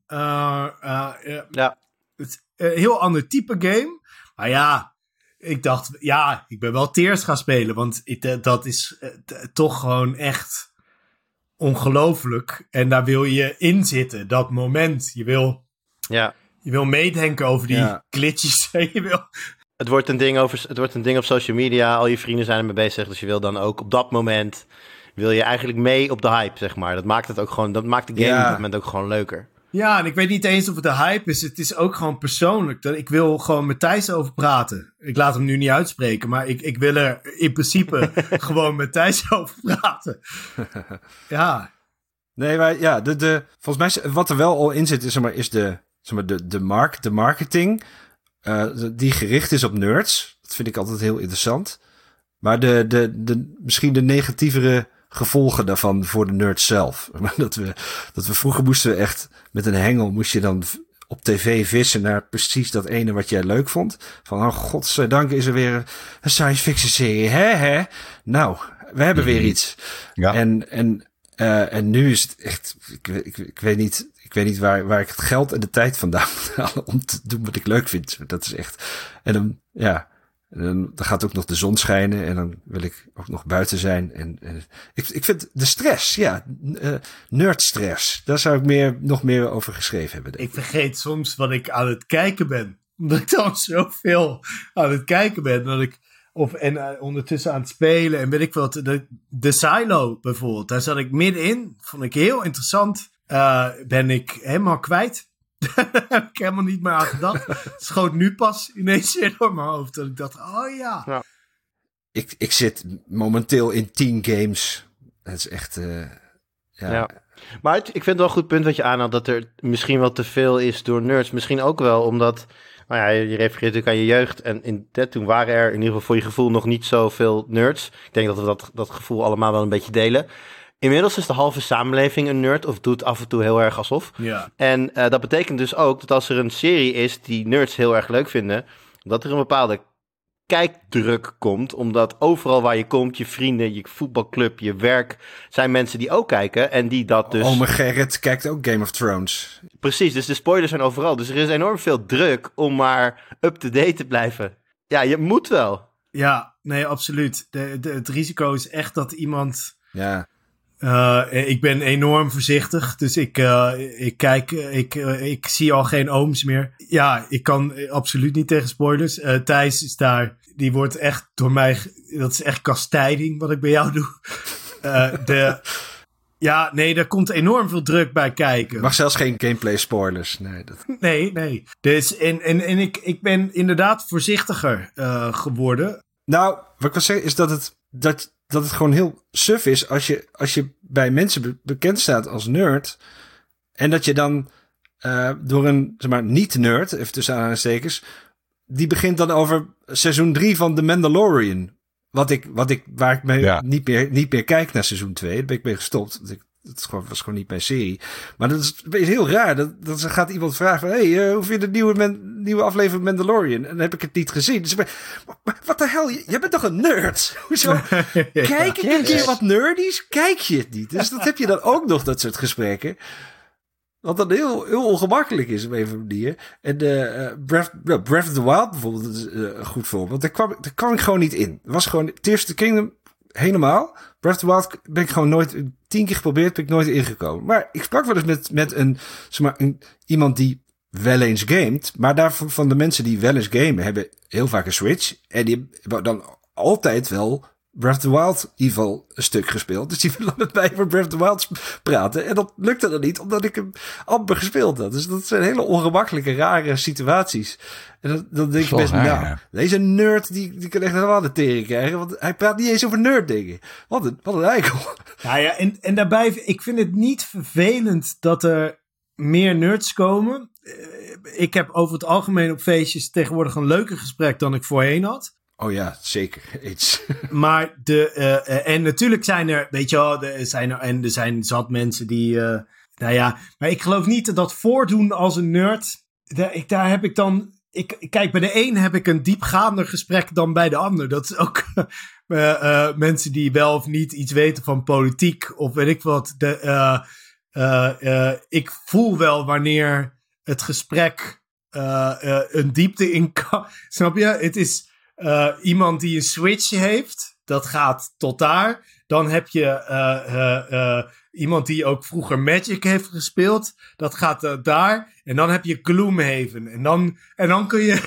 Ja. Het is een heel ander type game. Maar ja, ik dacht... Ja, ik ben wel Tears gaan spelen. Want dat is toch gewoon echt ongelooflijk. En daar wil je in zitten. Dat moment. Je wil meedenken over die glitches. Je wil... Het wordt een ding op social media. Al je vrienden zijn ermee bezig. Dus je wil dan ook op dat moment... wil je eigenlijk mee op de hype, zeg maar. Dat maakt het ook gewoon... Dat maakt de game op dat moment ook gewoon leuker. Ja, en ik weet niet eens of het de hype is. Het is ook gewoon persoonlijk. Ik wil gewoon met Thijs over praten. Ik laat hem nu niet uitspreken. Maar ik wil er in principe gewoon met Thijs over praten. Ja. Nee, maar ja, volgens mij wat er wel al in zit... is de marketing... die gericht is op nerds. Dat vind ik altijd heel interessant. Maar misschien de negatievere gevolgen daarvan voor de nerds zelf. Dat we vroeger moesten echt met een hengel moest je dan op tv vissen naar precies dat ene wat jij leuk vond. Van, oh godzijdank is er weer een science fiction serie. Hè? Nou, we hebben weer iets. Ja. En nu is het echt, ik weet niet waar ik het geld en de tijd vandaan moet halen om te doen wat ik leuk vind. Dat is echt, en dan gaat ook nog de zon schijnen en dan wil ik ook nog buiten zijn. En ik vind de stress, nerdstress, daar zou ik nog meer over geschreven hebben. Ik vergeet soms wat ik aan het kijken ben. Omdat ik dan zoveel aan het kijken ben, dat ik... ondertussen aan het spelen en weet ik wat. De Silo bijvoorbeeld, daar zat ik middenin. Vond ik heel interessant. Ben ik helemaal kwijt. Daar heb ik helemaal niet meer aan gedacht. Het schoot nu pas ineens door mijn hoofd. Dat ik dacht, oh ja. Ik zit momenteel in 10 games. Dat is echt... Ja. Maar ik vind het wel een goed punt wat je aanhaalt. Dat er misschien wel te veel is door nerds. Misschien ook wel omdat... Nou ja, je refereert natuurlijk aan je jeugd. En toen waren er in ieder geval voor je gevoel nog niet zoveel nerds. Ik denk dat we dat gevoel allemaal wel een beetje delen. Inmiddels is de halve samenleving een nerd. Of doet af en toe heel erg alsof. Ja. En dat betekent dus ook dat als er een serie is die nerds heel erg leuk vinden... dat er een bepaalde kijkdruk komt. Omdat overal waar je komt, je vrienden, je voetbalclub, je werk... zijn mensen die ook kijken en die dat dus... Ome Gerrit kijkt ook Game of Thrones. Precies, dus de spoilers zijn overal. Dus er is enorm veel druk om maar up-to-date te blijven. Ja, je moet wel. Ja, nee, absoluut. Het risico is echt dat iemand... Ja. Ik ben enorm voorzichtig, dus ik zie al geen ooms meer. Ja, ik kan absoluut niet tegen spoilers. Thijs is daar, die wordt echt door mij, dat is echt kastijding wat ik bij jou doe. Ja, nee, daar komt enorm veel druk bij kijken. Mag zelfs geen gameplay spoilers. Nee. Dus, en ik ben inderdaad voorzichtiger geworden. Nou, wat ik wil zeggen is dat het gewoon heel suf is als je bij mensen bekend staat als nerd. En dat je dan door een, zeg maar, niet-nerd, even tussen aanhalingstekens, die begint dan over seizoen 3 van The Mandalorian. Waar ik niet meer kijk naar seizoen 2. Daar ben ik mee gestopt. Dat was gewoon niet mijn serie. Maar dat is heel raar. Dat gaat iemand vragen van... Hey, hoe vind je de nieuwe aflevering Mandalorian? En dan heb ik het niet gezien. Dus wat de hel? Jij bent toch een nerd? Hoezo? Kijk ik een keer wat nerdies? Kijk je het niet? Dus dat heb je dan ook nog, dat soort gesprekken. Wat dan heel, heel ongemakkelijk is op een of andere manier. En Breath of the Wild bijvoorbeeld is een goed voorbeeld. Daar kwam ik gewoon niet in. Het was gewoon Tears of the Kingdom helemaal. Breath of the Wild ben ik gewoon nooit... 10 keer geprobeerd, ben ik nooit ingekomen. Maar ik sprak wel eens met iemand die wel eens gamet. Maar daarvan de mensen die wel eens gamen hebben heel vaak een Switch. En die hebben dan altijd wel Breath of the Wild Evil een stuk gespeeld. Dus die willen met mij over Breath of the Wild praten. En dat lukte dan niet, omdat ik hem amper gespeeld had. Dus dat zijn hele ongemakkelijke, rare situaties. En dan denk je best, deze nerd, die kan echt helemaal de tering krijgen. Want hij praat niet eens over nerd dingen. Wat een eikel. Ja, en daarbij, ik vind het niet vervelend dat er meer nerds komen. Ik heb over het algemeen op feestjes tegenwoordig een leuker gesprek dan ik voorheen had. Oh ja, zeker. Iets. Maar en natuurlijk zijn er, weet je wel, er zijn zat mensen die, maar ik geloof niet dat voordoen als een nerd, daar heb ik dan, kijk, bij de een heb ik een diepgaander gesprek dan bij de ander. Dat is ook mensen die wel of niet iets weten van politiek of weet ik wat. Ik voel wel wanneer het gesprek een diepte in kan. Snap je? Het is iemand die een Switch heeft, dat gaat tot daar. Dan heb je iemand die ook vroeger Magic heeft gespeeld, dat gaat daar. En dan heb je Gloomhaven. En dan kun je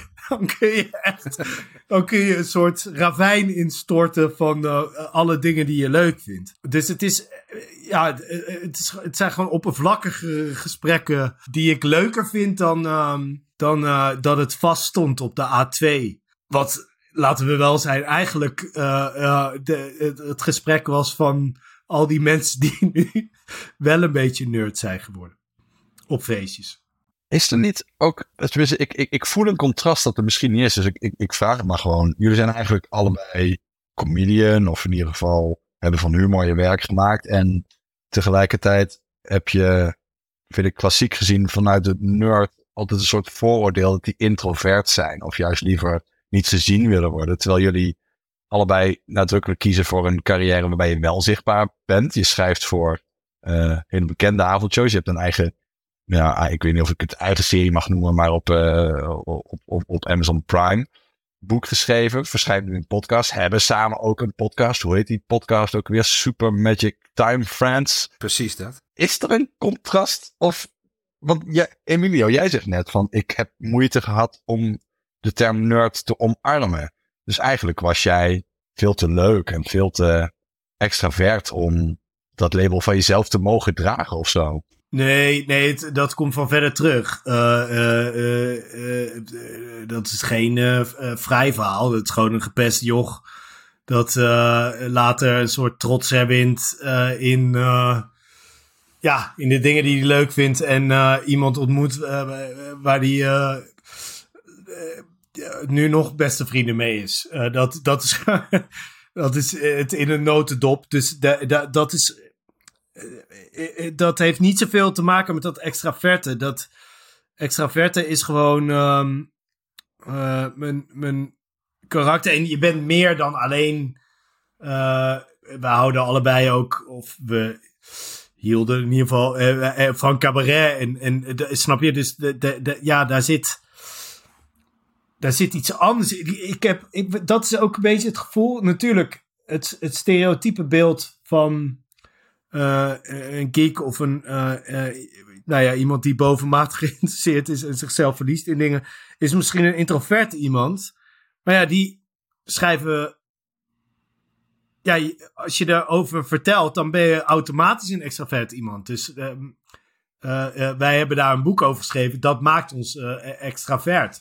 een soort ravijn instorten van alle dingen die je leuk vindt. Dus het is, het zijn gewoon oppervlakkige gesprekken die ik leuker vind dan dat het vast stond op de A2. Wat, laten we wel zijn, eigenlijk het gesprek was van al die mensen die nu wel een beetje nerd zijn geworden. Op feestjes. Is er niet ook, tenminste, ik voel een contrast dat er misschien niet is. Dus ik vraag het maar gewoon. Jullie zijn eigenlijk allebei comedian, of in ieder geval hebben van humor je werk gemaakt. En tegelijkertijd heb je, vind ik klassiek gezien, vanuit de nerd altijd een soort vooroordeel dat die introvert zijn. Of juist liever niet gezien willen worden. Terwijl jullie allebei nadrukkelijk kiezen voor een carrière waarbij je wel zichtbaar bent. Je schrijft voor hele bekende avondshows. Je hebt een eigen, ik weet niet of ik het eigen serie mag noemen, maar op Amazon Prime boek geschreven. Verschijnt nu in een podcast. Hebben samen ook een podcast. Hoe heet die podcast ook weer? Super Magic Time Friends. Precies dat. Is er een contrast? Want Emilio, jij zegt net van ik heb moeite gehad om de term nerd te omarmen. Dus eigenlijk was jij veel te leuk en veel te extravert om dat label van jezelf te mogen dragen of zo. Nee, dat komt van verder terug. Dat is geen vrij verhaal. Dat is gewoon een gepest joch dat later een soort trots herwint in de dingen die hij leuk vindt en iemand ontmoet waar hij nu nog beste vrienden mee is. Dat is dat is het in een notendop. Dus dat heeft niet zoveel te maken met dat extraverte. Dat extraverte is gewoon mijn karakter. En je bent meer dan alleen... we houden allebei ook... Of we hielden in ieder geval van cabaret. En snap je? Dus daar zit iets anders. Dat is ook een beetje het gevoel. Natuurlijk, het stereotype beeld van een geek of iemand die bovenmatig geïnteresseerd is en zichzelf verliest in dingen, is misschien een introvert iemand. Maar ja, die schrijven... Ja, als je daarover vertelt, dan ben je automatisch een extravert iemand. Dus wij hebben daar een boek over geschreven. Dat maakt ons extravert.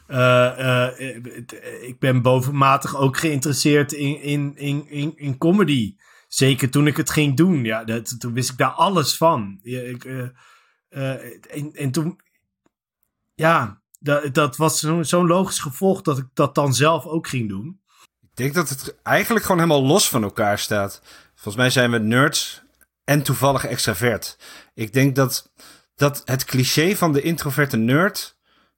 Ik ben bovenmatig ook geïnteresseerd in comedy. Zeker toen ik het ging doen. Ja, toen wist ik daar alles van. En toen... Ja, dat was zo'n logisch gevolg dat ik dat dan zelf ook ging doen. Ik denk dat het eigenlijk gewoon helemaal los van elkaar staat. Volgens mij zijn we nerds en toevallig extravert. Ik denk dat het cliché van de introverte nerd...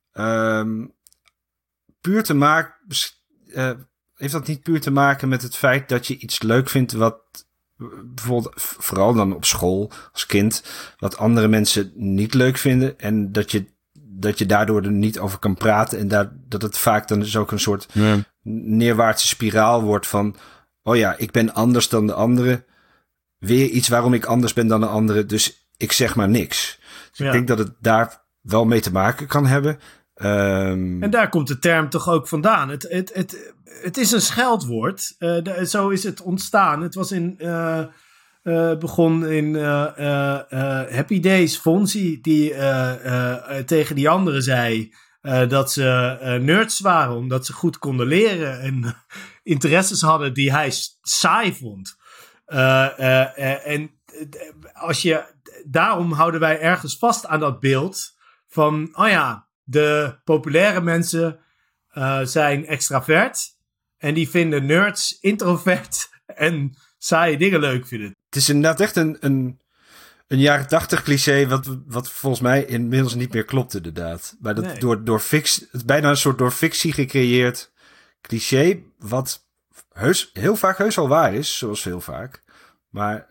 puur te maken... heeft dat niet puur te maken met het feit dat je iets leuk vindt wat... bijvoorbeeld vooral dan op school als kind... wat andere mensen niet leuk vinden... en dat je daardoor er niet over kan praten... en dat het vaak dan dus ook een soort... neerwaartse spiraal wordt van... oh ja, ik ben anders dan de anderen. Weer iets waarom ik anders ben dan de anderen. Dus ik zeg maar niks. Dus ik denk dat het daar wel mee te maken kan hebben. En daar komt de term toch ook vandaan. Het is een scheldwoord. Zo is het ontstaan. Het was begon in Happy Days. Fonzie die tegen die anderen zei dat ze nerds waren, omdat ze goed konden leren en interesses hadden die hij saai vond. En daarom houden wij ergens vast aan dat beeld van, de populaire mensen zijn extravert en die vinden nerds introvert en saaie dingen leuk vinden. Het is inderdaad echt een jaren 80 cliché wat volgens mij inmiddels niet meer klopt inderdaad. Maar dat door fictie, het is bijna een soort door fictie gecreëerd cliché wat heel vaak heus wel waar is, zoals heel vaak. Maar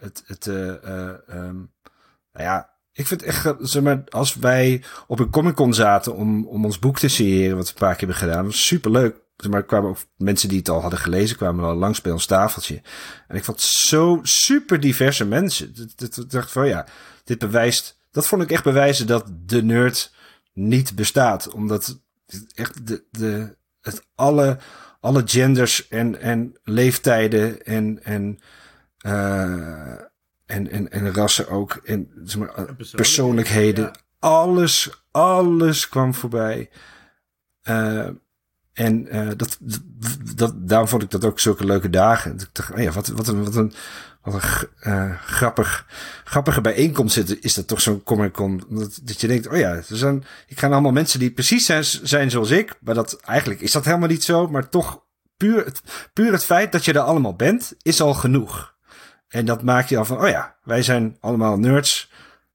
ik vind echt, zeg maar, als wij op een Comic-Con zaten om ons boek te signeren, wat we een paar keer hebben gedaan, was superleuk. Maar er kwamen ook mensen die het al hadden gelezen, kwamen al langs bij ons tafeltje. En ik vond het zo super diverse mensen. Ik dacht van dit bewijst, dat vond ik echt bewijzen dat de nerd niet bestaat. Omdat echt alle genders en leeftijden en rassen ook. En zeg maar, persoonlijkheden. Ja. Alles kwam voorbij. Daarom vond ik dat ook zulke leuke dagen. Ik dacht, wat een grappige bijeenkomst is dat toch zo'n Comic-Con. Dat je denkt, ik ga allemaal mensen die precies zijn zoals ik. Maar eigenlijk is dat helemaal niet zo. Maar toch, puur het feit dat je er allemaal bent, is al genoeg. En dat maakt je al van, wij zijn allemaal nerds.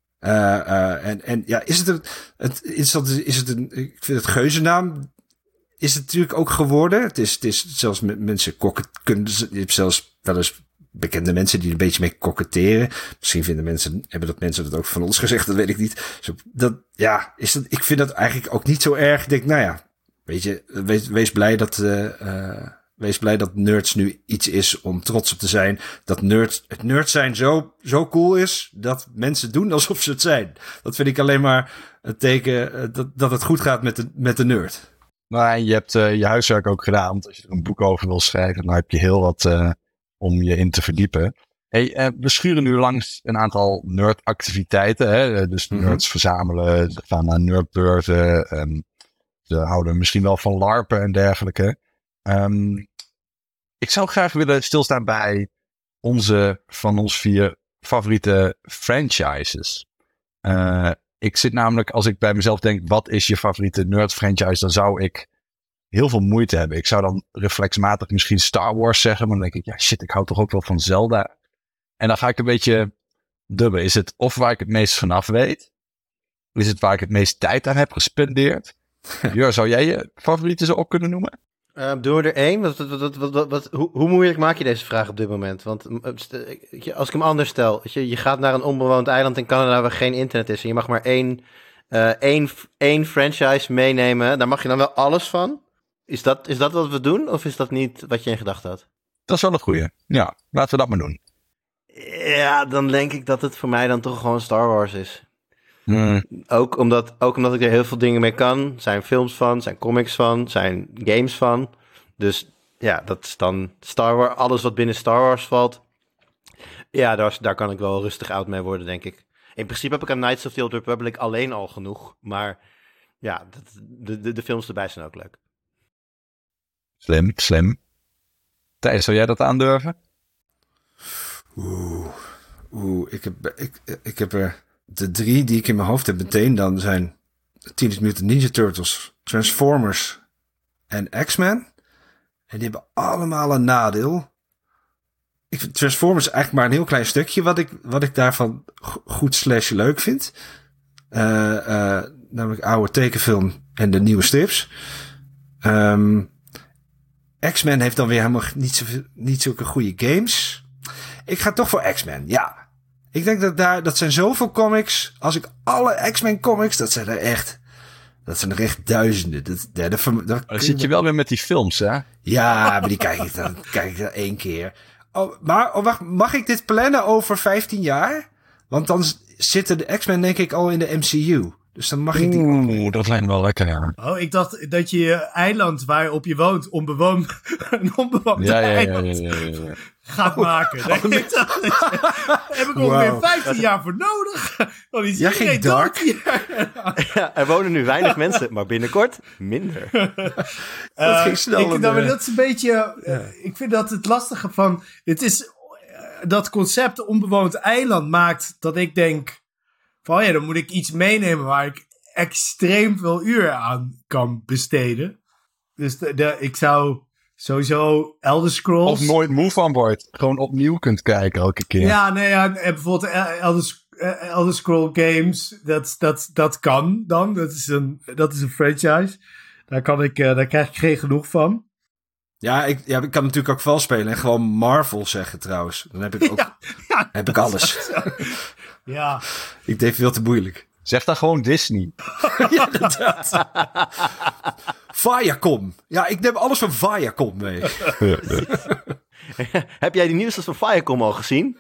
Is het ik vind het geuzennaam is het natuurlijk ook geworden. Het is zelfs met mensen je hebt zelfs wel eens bekende mensen die een beetje mee koketteren. Misschien hebben dat mensen dat ook van ons gezegd, dat weet ik niet. Ik vind dat eigenlijk ook niet zo erg. Ik denk, weet je, wees blij dat nerds nu iets is om trots op te zijn. Dat het nerd zijn zo cool is dat mensen doen alsof ze het zijn. Dat vind ik alleen maar een teken dat het goed gaat met de nerd. Maar je hebt je huiswerk ook gedaan. Want als je er een boek over wil schrijven, dan heb je heel wat om je in te verdiepen. We schuren nu langs een aantal nerdactiviteiten. Hè? Dus nerds verzamelen, ze gaan naar nerdbeurten. Ze houden misschien wel van larpen en dergelijke. Ik zou graag willen stilstaan bij van ons 4 favoriete franchises. Ik zit namelijk, als ik bij mezelf denk, wat is je favoriete nerd franchise? Dan zou ik heel veel moeite hebben. Ik zou dan reflexmatig misschien Star Wars zeggen. Maar dan denk ik, ik hou toch ook wel van Zelda. En dan ga ik een beetje dubben. Is het of waar ik het meest vanaf weet? Is het waar ik het meest tijd aan heb gespendeerd? Jur, zou jij je favorieten zo op kunnen noemen? Doen we er 1? Hoe moeilijk maak je deze vraag op dit moment? Want als ik hem anders stel, je gaat naar een onbewoond eiland in Canada waar geen internet is en je mag maar één franchise meenemen, daar mag je dan wel alles van? Is dat wat we doen of is dat niet wat je in gedachten had? Dat is wel een goeie. Ja, laten we dat maar doen. Ja, dan denk ik dat het voor mij dan toch gewoon Star Wars is. Ook omdat ik er heel veel dingen mee kan. Zijn films van, zijn comics van, zijn games van. Dus ja, dat is dan Star Wars. Alles wat binnen Star Wars valt. Ja, daar kan ik wel rustig oud mee worden, denk ik. In principe heb ik aan Knights of the Old Republic alleen al genoeg. Maar ja, de films erbij zijn ook leuk. Slim. Thijs, zou jij dat aandurven? Ik heb er de 3 die ik in mijn hoofd heb meteen dan zijn Teenage Mutant Ninja Turtles, Transformers en X-Men. En die hebben allemaal een nadeel. Ik vind Transformers eigenlijk maar een heel klein stukje wat ik daarvan goed / leuk vind. Namelijk oude tekenfilm en de nieuwe strips. X-Men heeft dan weer helemaal niet zulke goede games. Ik ga toch voor X-Men, ja. Ik denk dat zijn zoveel comics. Als ik alle X-Men comics, dat zijn er echt duizenden. Dan zit je wel weer met die films, hè? Ja, maar die kijk ik dan 1 keer. Wacht, mag ik dit plannen over 15 jaar? Want dan zitten de X-Men denk ik al in de MCU. Dus dan mag ik die ook mee. Dat lijkt me wel lekker, ja. Oh, ik dacht dat je eiland waarop je woont een onbewoond Ja. eiland gaat maken. Daar heb ik ongeveer 15 jaar voor nodig. Dan is Jij iedereen ging dark. dood hier. Ja, er wonen nu weinig mensen, maar binnenkort minder. Dat ging snel. Dat is een beetje... ik vind dat het lastige van... Het is... dat concept onbewoond eiland maakt dat ik denk... van dan moet ik iets meenemen waar ik extreem veel uur aan kan besteden. Dus ik zou sowieso Elder Scrolls... Of nooit moe van wordt. Gewoon opnieuw kunt kijken elke keer. Ja, nee, en bijvoorbeeld Elder Scrolls games, dat kan dan. Dat is een franchise. Daar krijg ik geen genoeg van. Ja, ik kan natuurlijk ook vals spelen en gewoon Marvel zeggen trouwens. Dan heb ik ook heb ik alles. Ja. Ik deed veel te moeilijk. Zeg dan gewoon Disney. Ja, inderdaad. Viacom. Ja, ik neem alles van Viacom mee. Heb jij die nieuwste van Viacom al gezien?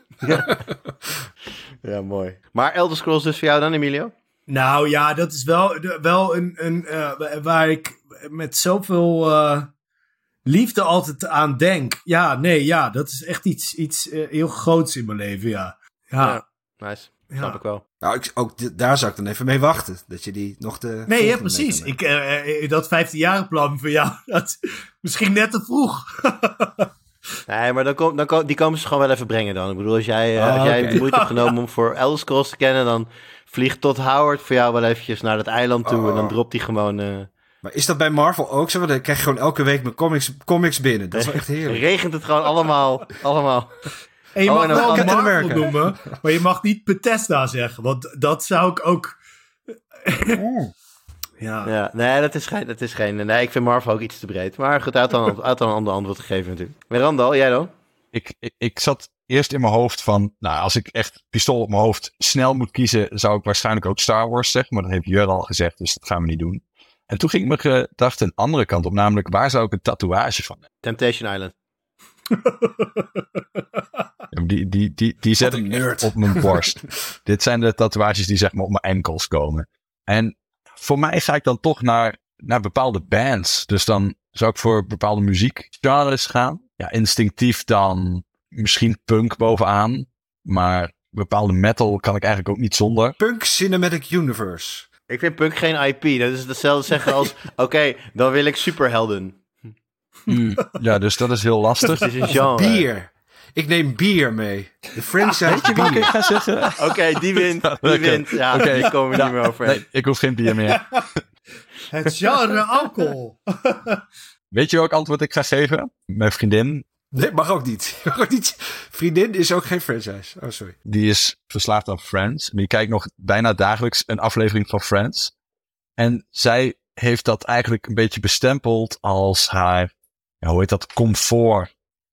Ja, mooi. Maar Elder Scrolls dus voor jou dan, Emilio? Nou ja, dat is wel een waar ik met zoveel liefde altijd aan denk. Ja, dat is echt iets heel groots in mijn leven, ja. Nice. Snap ik wel. Nou, daar zou ik dan even mee wachten. Dat je die nog de... Nee, ja, precies. Dat 15-jarige plan van jou, dat misschien net te vroeg. Nee, maar die komen ze gewoon wel even brengen dan. Ik bedoel, als jij de moeite hebt genomen om voor Elder Scrolls te kennen, dan vliegt Todd Howard voor jou wel eventjes naar dat eiland toe en dan dropt hij gewoon... Maar is dat bij Marvel ook zo? Want dan krijg je gewoon elke week mijn comics binnen. Dat is wel echt heerlijk. Regent het gewoon allemaal. En je mag en dan wel Captain Marvel America noemen, maar je mag niet Bethesda zeggen, want dat zou ik ook... Ja, nee, dat is geen... Nee, ik vind Marvel ook iets te breed. Maar goed, uit dan een ander antwoord gegeven natuurlijk. Randal, jij dan? Ik zat eerst in mijn hoofd van... Nou, als ik echt pistool op mijn hoofd snel moet kiezen... zou ik waarschijnlijk ook Star Wars zeggen. Maar dat heeft Jur al gezegd, dus dat gaan we niet doen. En toen ging mijn gedachte een andere kant op. Namelijk, waar zou ik een tatoeage van hebben? Temptation Island. Die zet ik echt op mijn borst. Dit zijn de tatoeages die zeg maar op mijn enkels komen. En voor mij ga ik dan toch naar bepaalde bands. Dus dan zou ik voor bepaalde muziekgenres gaan. Ja, instinctief dan misschien punk bovenaan. Maar bepaalde metal kan ik eigenlijk ook niet zonder. Punk Cinematic Universe. Ik vind punk geen IP. Dat is hetzelfde zeggen als... Oké, dan wil ik superhelden. Ja, dus dat is heel lastig. Het is een genre. Bier. Ik neem bier mee. De franchise Weet je wat ik bier. ga zeggen? Oké, die wint. Ja, die komen we niet meer overheen. Nee, ik hoef geen bier meer. Het genre alcohol. Weet je welk antwoord ik ga geven? Mijn vriendin, Nee, mag ook niet. Vriendin is ook geen franchise. Oh, sorry. die is verslaafd aan Friends. Die kijkt nog bijna dagelijks een aflevering van Friends. En zij heeft dat eigenlijk een beetje bestempeld als haar, hoe heet dat, comfort.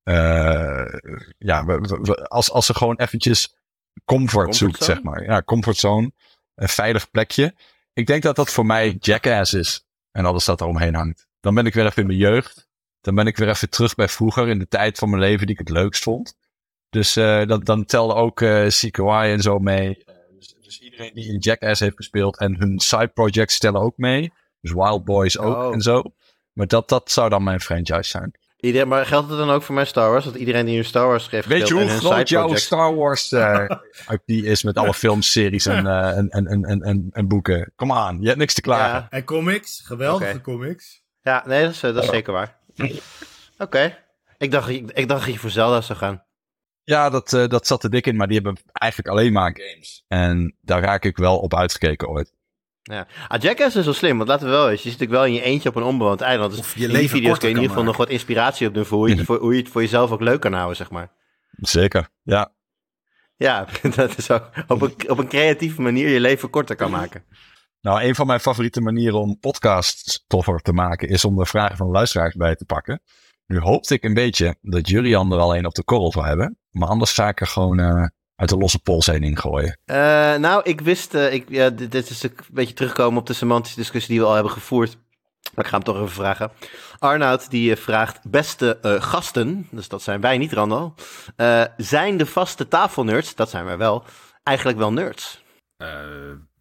Als ze gewoon eventjes comfort zoekt, zeg maar. Ja, comfortzone. Een veilig plekje. Ik denk dat dat voor mij Jackass is. En alles dat er omheen hangt. Dan ben ik weer even in mijn jeugd. Dan ben ik weer even terug bij vroeger. In de tijd van mijn leven die ik het leukst vond. Dus dan telde ook CKY en zo mee. Dus iedereen die in Jackass heeft gespeeld. En hun side projects tellen ook mee. Dus Wild Boys ook en zo. Maar dat zou dan mijn franchise zijn. Maar geldt het dan ook voor mijn Star Wars? Dat iedereen die een Star Wars heeft Weet je hoe groot jouw projects... Star Wars IP is met alle films, series en boeken? Kom aan, je hebt niks te klagen. Ja. En comics, geweldige comics. Ja, nee, dat is zeker waar. Oké. Ik dacht dat je voor Zelda zou gaan. Ja, dat zat er dik in, maar die hebben eigenlijk alleen maar games. En daar raak ik wel op uitgekeken ooit. Ja. Jackass is wel slim, want laten we wel eens. Je zit natuurlijk wel in je eentje op een onbewoond eiland. Dus Of je in leven die video's korter kun je in ieder geval kan nog wat inspiratie opdoen voor hoe je het voor jezelf ook leuk kan houden, zeg maar. Zeker, ja. Ja, dat is ook op een creatieve manier je leven korter kan maken. Nou, een van mijn favoriete manieren om podcasts toffer te maken is om de vragen van de luisteraars bij te pakken. Nu hoopte ik een beetje dat Julian er al een op de korrel zou hebben. Maar anders ga ik er gewoon uit de losse pols heen ingooien. Nou, ik wist... dit is een beetje terugkomen op de semantische discussie die we al hebben gevoerd. Maar ik ga hem toch even vragen. Arnoud die vraagt... Beste gasten, dus dat zijn wij niet, Randal. Zijn de vaste tafelnerds, dat zijn wij wel, eigenlijk wel nerds?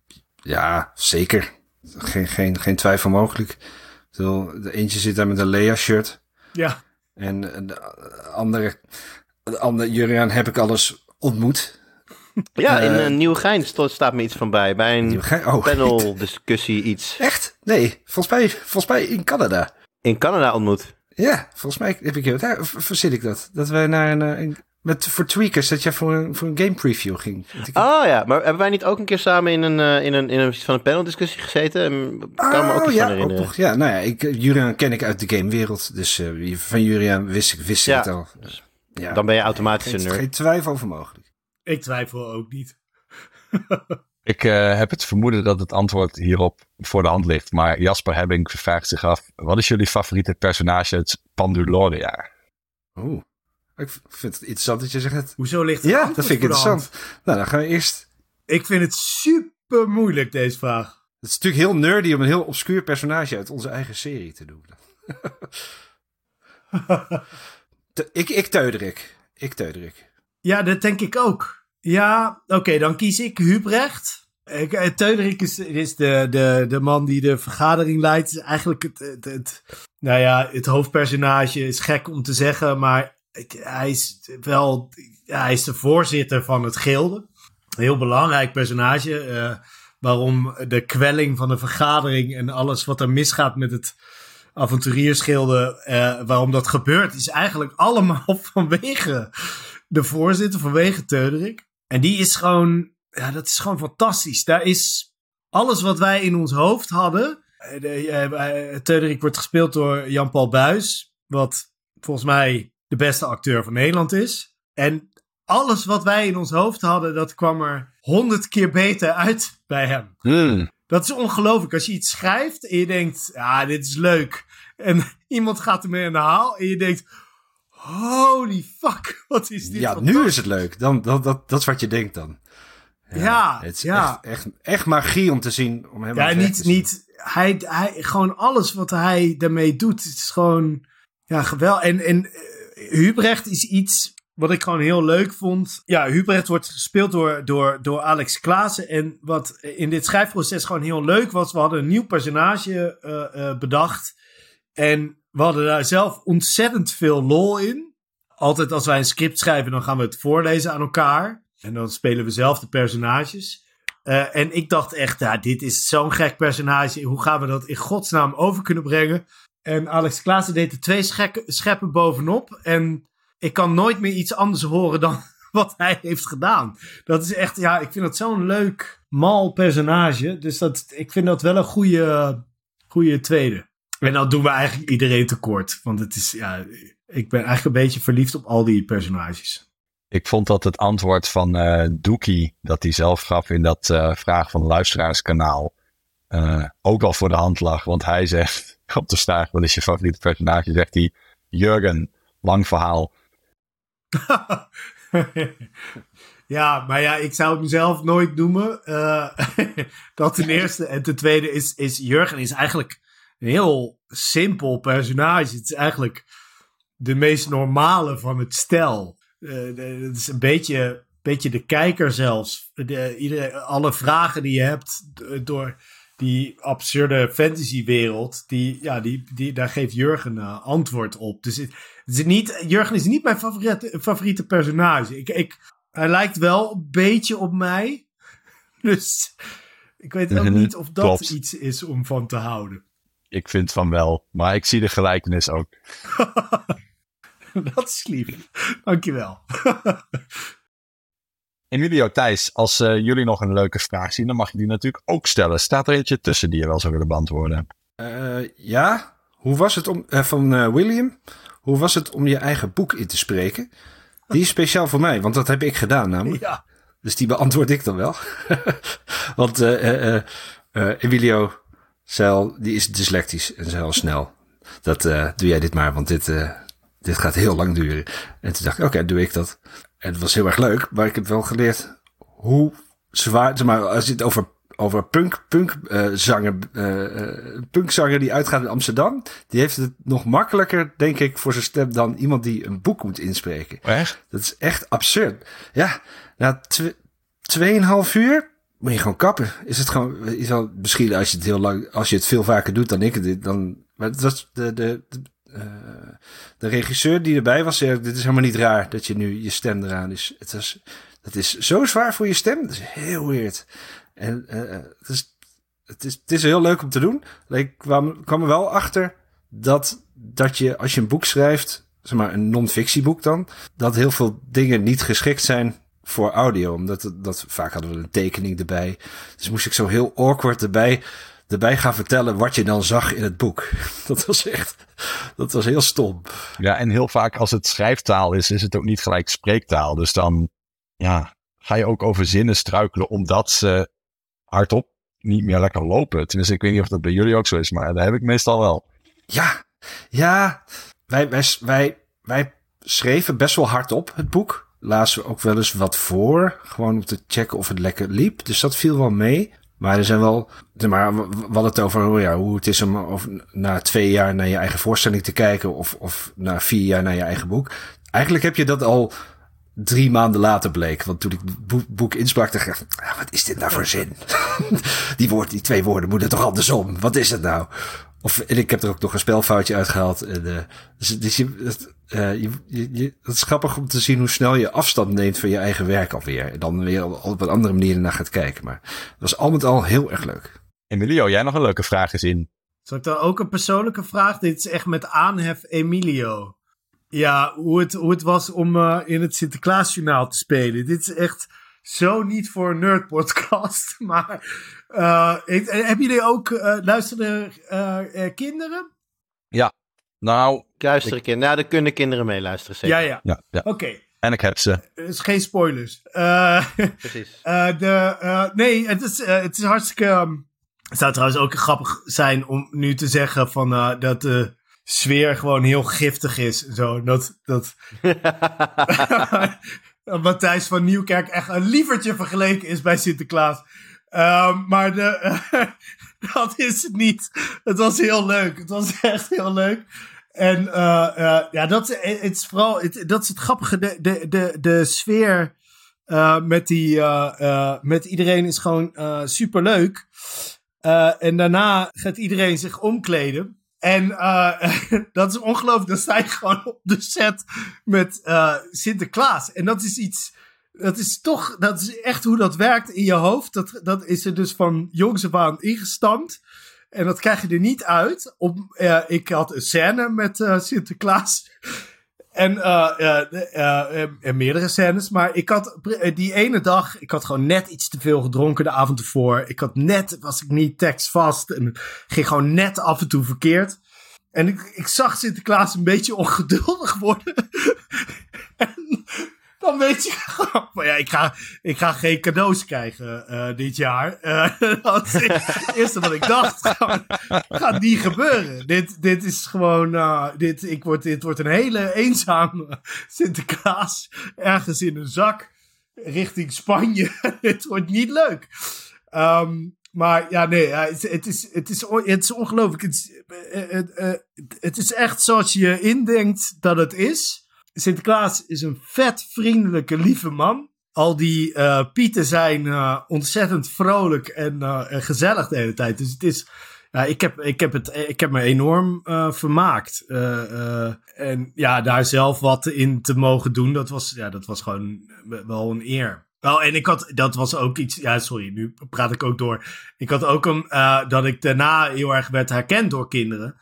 Ja, zeker. Geen twijfel mogelijk. De eentje zit daar met een Lea-shirt. Ja. En de andere Juriaan heb ik alles ontmoet. Ja, in Nieuwegein staat me iets van bij een paneldiscussie iets. Echt? Nee, volgens mij in Canada. In Canada ontmoet? Ja, volgens mij heb ik verzin ik dat. Dat wij naar voor Tweakers, dat jij voor een game preview ging. Oh ja, maar hebben wij niet ook een keer samen in een van een paneldiscussie gezeten? Kan me ook iets van herinneren. Ook nog, ja, nou ja, Juriaan ken ik uit de gamewereld. Dus van Juriaan wist ik het al. Dus, ja, dan ben je automatisch een nerd. Geen twijfel over mogelijk. Ik twijfel ook niet. Ik heb het vermoeden dat het antwoord hierop voor de hand ligt. Maar Jasper Hebbing vraagt zich af, wat is jullie favoriete personage uit Panduloria? Oeh. Ik vind het interessant dat je zegt. Hoezo ligt het? Ja, dat vind ik interessant. Nou, dan gaan we eerst. Ik vind het super moeilijk, deze vraag. Het is natuurlijk heel nerdy om een heel obscuur personage uit onze eigen serie te doen. Ik Teuderik. Ja, dat denk ik ook. Ja, oké, dan kies ik Hubrecht. Teuderik is de man die de vergadering leidt. Eigenlijk het hoofdpersonage is gek om te zeggen, maar hij is de voorzitter van het gilde. Een heel belangrijk personage. Waarom de kwelling van de vergadering en alles wat er misgaat met het avonturiersgilde, waarom dat gebeurt, is eigenlijk allemaal vanwege de voorzitter, vanwege Teuderik. En die is gewoon, dat is gewoon fantastisch. Daar is alles wat wij in ons hoofd hadden. Teuderik wordt gespeeld door Jan-Paul Buys, wat volgens mij de beste acteur van Nederland is. En alles wat wij in ons hoofd hadden, dat kwam er 100 keer beter uit bij hem. Dat is ongelooflijk. Als je iets schrijft en je denkt, dit is leuk. En iemand gaat ermee aan de haal en je denkt, holy fuck, wat is dit? Ja, nu is het leuk. Dat is wat je denkt dan. Ja, het is echt magie om te zien. Om hem hij gewoon alles wat hij daarmee doet, het is gewoon geweldig. En Hubrecht is iets wat ik gewoon heel leuk vond. Ja, Hubrecht wordt gespeeld door Alex Klaassen. En wat in dit schrijfproces gewoon heel leuk was, we hadden een nieuw personage bedacht. En we hadden daar zelf ontzettend veel lol in. Altijd als wij een script schrijven, dan gaan we het voorlezen aan elkaar. En dan spelen we zelf de personages. En ik dacht echt, dit is zo'n gek personage. Hoe gaan we dat in godsnaam over kunnen brengen? En Alex Klaassen deed er 2 scheppen bovenop. En ik kan nooit meer iets anders horen dan wat hij heeft gedaan. Dat is echt, ik vind dat zo'n leuk, mal personage. Dus ik vind dat wel een goede tweede. En dan doen we eigenlijk iedereen tekort. Want het is, ik ben eigenlijk een beetje verliefd op al die personages. Ik vond dat het antwoord van Doekie, dat hij zelf gaf in dat vraag van het luisteraarskanaal, ook wel voor de hand lag. Want hij zegt op de vraag, wat is je favoriete personage? Zegt hij, Jurgen, lang verhaal. Ja, maar ik zou het mezelf nooit noemen. Dat ten eerste. En ten tweede is Jurgen is eigenlijk een heel simpel personage. Het is eigenlijk de meest normale van het stel. Het is een beetje de kijker zelfs. Alle vragen die je hebt door die absurde fantasywereld, daar geeft Jurgen antwoord op. Dus Jurgen is niet mijn favoriete personage. Hij lijkt wel een beetje op mij. Dus ik weet ook niet of dat iets is om van te houden. Ik vind van wel, maar ik zie de gelijkenis ook. Dat is lief. Dankjewel. Emilio, Thijs, als jullie nog een leuke vraag zien, dan mag je die natuurlijk ook stellen. Staat er eentje tussen die je wel zou willen beantwoorden? Ja. Hoe was het van William? Hoe was het om je eigen boek in te spreken? Die is speciaal voor mij, want dat heb ik gedaan namelijk. Ja. Dus die beantwoord ik dan wel. Want Emilio zei die is dyslectisch en zei al snel. Doe jij dit maar, want dit gaat heel lang duren. En toen dacht ik, oké, doe ik dat. En het was heel erg leuk, maar ik heb wel geleerd hoe zwaar, zeg maar, als je het over punkzanger die uitgaat in Amsterdam, die heeft het nog makkelijker, denk ik, voor zijn stem dan iemand die een boek moet inspreken. Echt? Dat is echt absurd. Ja, na 2,5 uur moet je gewoon kappen. Is het gewoon, misschien als je het veel vaker doet dan ik, maar het was de regisseur die erbij was, zei, dit is helemaal niet raar dat je nu je stem eraan is. Het is zo zwaar voor je stem, dat is heel weird. En het is heel leuk om te doen. Ik kwam er wel achter dat je, als je een boek schrijft, zeg maar een non-fictieboek dan, dat heel veel dingen niet geschikt zijn voor audio. Omdat vaak hadden we een tekening erbij. Dus moest ik zo heel awkward erbij gaan vertellen wat je dan zag in het boek. Dat was heel stom. Ja, en heel vaak als het schrijftaal is het ook niet gelijk spreektaal. Dus dan ga je ook over zinnen struikelen omdat ze hardop niet meer lekker lopen. Tenminste, ik weet niet of dat bij jullie ook zo is, maar dat heb ik meestal wel. Ja. Wij schreven best wel hardop het boek. Lazen we ook wel eens wat voor. Gewoon om te checken of het lekker liep. Dus dat viel wel mee. Maar er zijn wel, we hadden het over hoe het is om na 2 jaar naar je eigen voorstelling te kijken. Of na 4 jaar naar je eigen boek. Eigenlijk heb je dat al 3 maanden later bleek. Want toen ik het boek insprak, dacht ik, wat is dit nou voor zin? Die 2 woorden moeten toch andersom? Wat is het nou? En ik heb er ook nog een spelfoutje uitgehaald. Dus het is grappig om te zien hoe snel je afstand neemt van je eigen werk alweer. En dan weer op een andere manier naar gaat kijken. Maar het was al met al heel erg leuk. Emilio, jij nog een leuke vraag eens in? Zal ik dan ook een persoonlijke vraag? Dit is echt met aanhef Emilio. Ja, hoe het was om in het Sinterklaasjournaal te spelen. Dit is echt zo niet voor een nerdpodcast. Maar hebben jullie ook luisteren kinderen? Ja, nou... Luisteren kinderen. Nou, daar kunnen kinderen mee luisteren, zeker. Ja. Oké. En ik heb ze. Dus geen spoilers. Precies. Nee, het is hartstikke... Het zou trouwens ook grappig zijn om nu te zeggen van dat de sfeer gewoon heel giftig is. Zo, dat Matthijs van Nieuwkerk echt een lievertje vergeleken is bij Sinterklaas. Maar dat is het niet. Het was heel leuk. Het was echt heel leuk. En dat is het grappige. De sfeer met iedereen is gewoon superleuk. En daarna gaat iedereen zich omkleden. En dat is ongelooflijk. Dan sta je gewoon op de set met Sinterklaas. En dat is iets... Dat is echt hoe dat werkt in je hoofd. Dat is er dus van jongs af aan ingestampt. En dat krijg je er niet uit. Ik had een scène met Sinterklaas. En meerdere scènes. Maar ik had die ene dag... Ik had gewoon net iets te veel gedronken de avond ervoor. Was ik niet tekstvast. En ging gewoon net af en toe verkeerd. En ik zag Sinterklaas een beetje ongeduldig worden. En dan weet je gewoon... Maar ja, ik ga geen cadeaus krijgen dit jaar. Dat is het eerste wat ik dacht. Gaat niet gebeuren. Dit is gewoon... Dit wordt een hele eenzame Sinterklaas. Ergens in een zak. Richting Spanje. Dit wordt niet leuk. Maar ja, nee. Het is ongelooflijk. Het is echt zoals je indenkt dat het is. Sinterklaas is een vet vriendelijke, lieve man. Al die pieten zijn ontzettend vrolijk en gezellig de hele tijd. Dus het is... Ja, ik heb me enorm vermaakt. En ja, daar zelf wat in te mogen doen, dat was gewoon wel een eer. Oh, en dat was ook iets... Ja, sorry, nu praat ik ook door. Ik had ook dat ik daarna heel erg werd herkend door kinderen.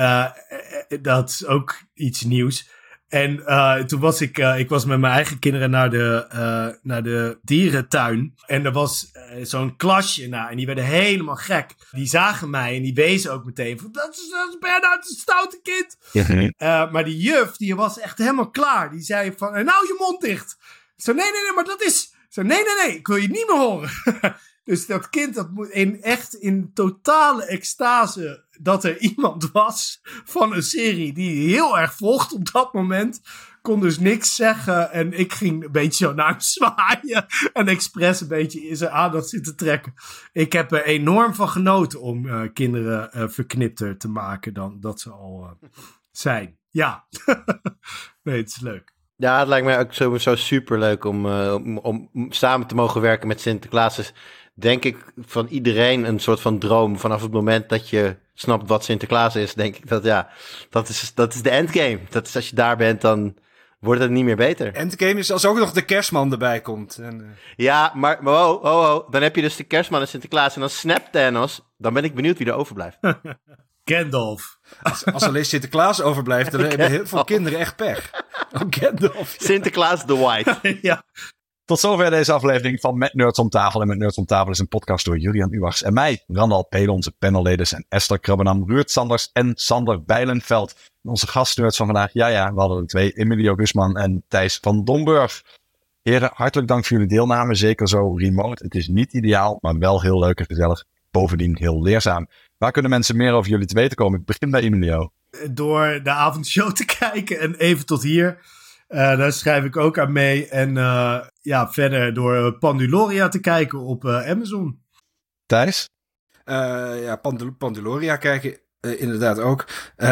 Dat is ook iets nieuws. En toen was ik was met mijn eigen kinderen naar de dierentuin. En er was zo'n klasje en die werden helemaal gek. Die zagen mij en die wezen ook meteen van... Dat is Bernard, het stoute kind. Maar die juf, die was echt helemaal klaar. Die zei van, nou je mond dicht. Zo, nee, maar dat is... Zo, nee, ik wil je niet meer horen. Dus dat kind, dat moet echt in totale extase dat er iemand was van een serie die heel erg volgt op dat moment. Kon dus niks zeggen en ik ging een beetje zo naar hem zwaaien en expres een beetje in zijn aandacht zitten trekken. Ik heb er enorm van genoten om kinderen verknipter te maken dan dat ze al zijn. Ja, nee, het is leuk. Ja, het lijkt mij ook zo super leuk om samen te mogen werken met Sinterklaas. Dus denk ik, van iedereen een soort van droom. Vanaf het moment dat je snapt wat Sinterklaas is, denk ik dat is de endgame. Dat is als je daar bent, dan wordt het niet meer beter. Endgame is als ook nog de kerstman erbij komt. Ja, maar ho. Dan heb je dus de kerstman en Sinterklaas en dan snapt Thanos. Dan ben ik benieuwd wie er overblijft. Gandalf. Als alleen Sinterklaas overblijft, dan hebben heel veel kinderen echt pech. Oh, Gandalf. Sinterklaas the White. Ja. Tot zover deze aflevering van Met Nerds om Tafel. En Met Nerds om Tafel is een podcast door Julian Uwachs en mij, Randal Pelen, onze panelleden en Esther Krabbenam, Ruurt Sanders en Sander Bijlenveld. En onze gastnerds van vandaag, we hadden er 2, Emilio Guzman en Thijs van Domburg. Heren, hartelijk dank voor jullie deelname, zeker zo remote. Het is niet ideaal, maar wel heel leuk en gezellig. Bovendien heel leerzaam. Waar kunnen mensen meer over jullie te weten komen? Ik begin bij Emilio. Door de avondshow te kijken en even tot hier. Daar schrijf ik ook aan mee. En verder door Panduloria te kijken op Amazon. Thijs? Panduloria kijken. Inderdaad ook.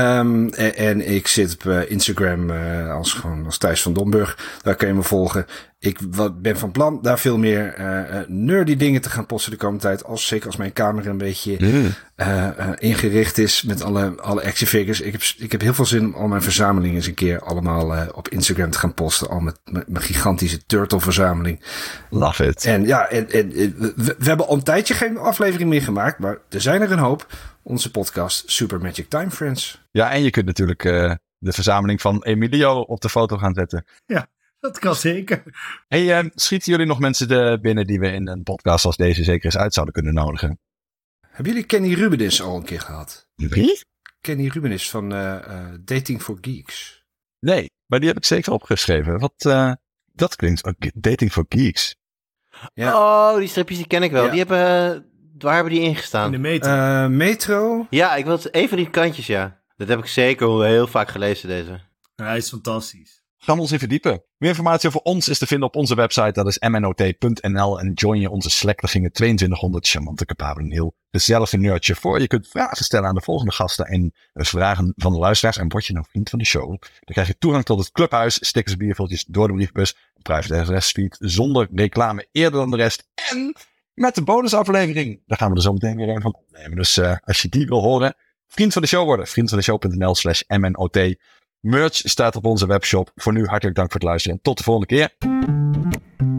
En ik zit op Instagram als Thijs van Domburg. Daar kun je me volgen. Ik ben van plan daar veel meer nerdy dingen te gaan posten de komende tijd. Zeker als mijn kamer een beetje ingericht is met alle action figures. Ik heb heel veel zin om al mijn verzamelingen eens een keer allemaal op Instagram te gaan posten. Al met mijn gigantische turtle verzameling. Love it. En we hebben al een tijdje geen aflevering meer gemaakt. Maar er zijn er een hoop. Onze podcast Super Magic Time Friends. Ja, en je kunt natuurlijk de verzameling van Emilio op de foto gaan zetten. Ja, dat kan zeker. Hey, schieten jullie nog mensen binnen die we in een podcast als deze zeker eens uit zouden kunnen nodigen? Hebben jullie Kenny Rubenis al een keer gehad? Wie? Kenny Rubenis van Dating for Geeks. Nee, maar die heb ik zeker opgeschreven. Dat klinkt Dating for Geeks. Ja. Oh, die stripjes die ken ik wel. Ja. Waar hebben die ingestaan? In de metro. Metro. Ja, ik wil het even die kantjes, ja. Dat heb ik zeker heel vaak gelezen, deze. Hij is fantastisch. Gaan we ons in verdiepen. Meer informatie over ons is te vinden op onze website. Dat is mnot.nl. En join je onze Slack. Daar gingen 2200 charmante capabelen. Een heel gezellige nerdje voor. Je kunt vragen stellen aan de volgende gasten. En vragen van de luisteraars. En word je nou vriend van de show. Dan krijg je toegang tot het clubhuis. Stickers, bierviltjes door de briefbus. Private RSS-feed. Zonder reclame eerder dan de rest. En met de bonusaflevering. Daar gaan we er zo meteen weer een van opnemen. Dus als je die wil horen. Vriend van de show worden. vriendvandeshow.nl/mnot. Merch staat op onze webshop. Voor nu hartelijk dank voor het luisteren en tot de volgende keer.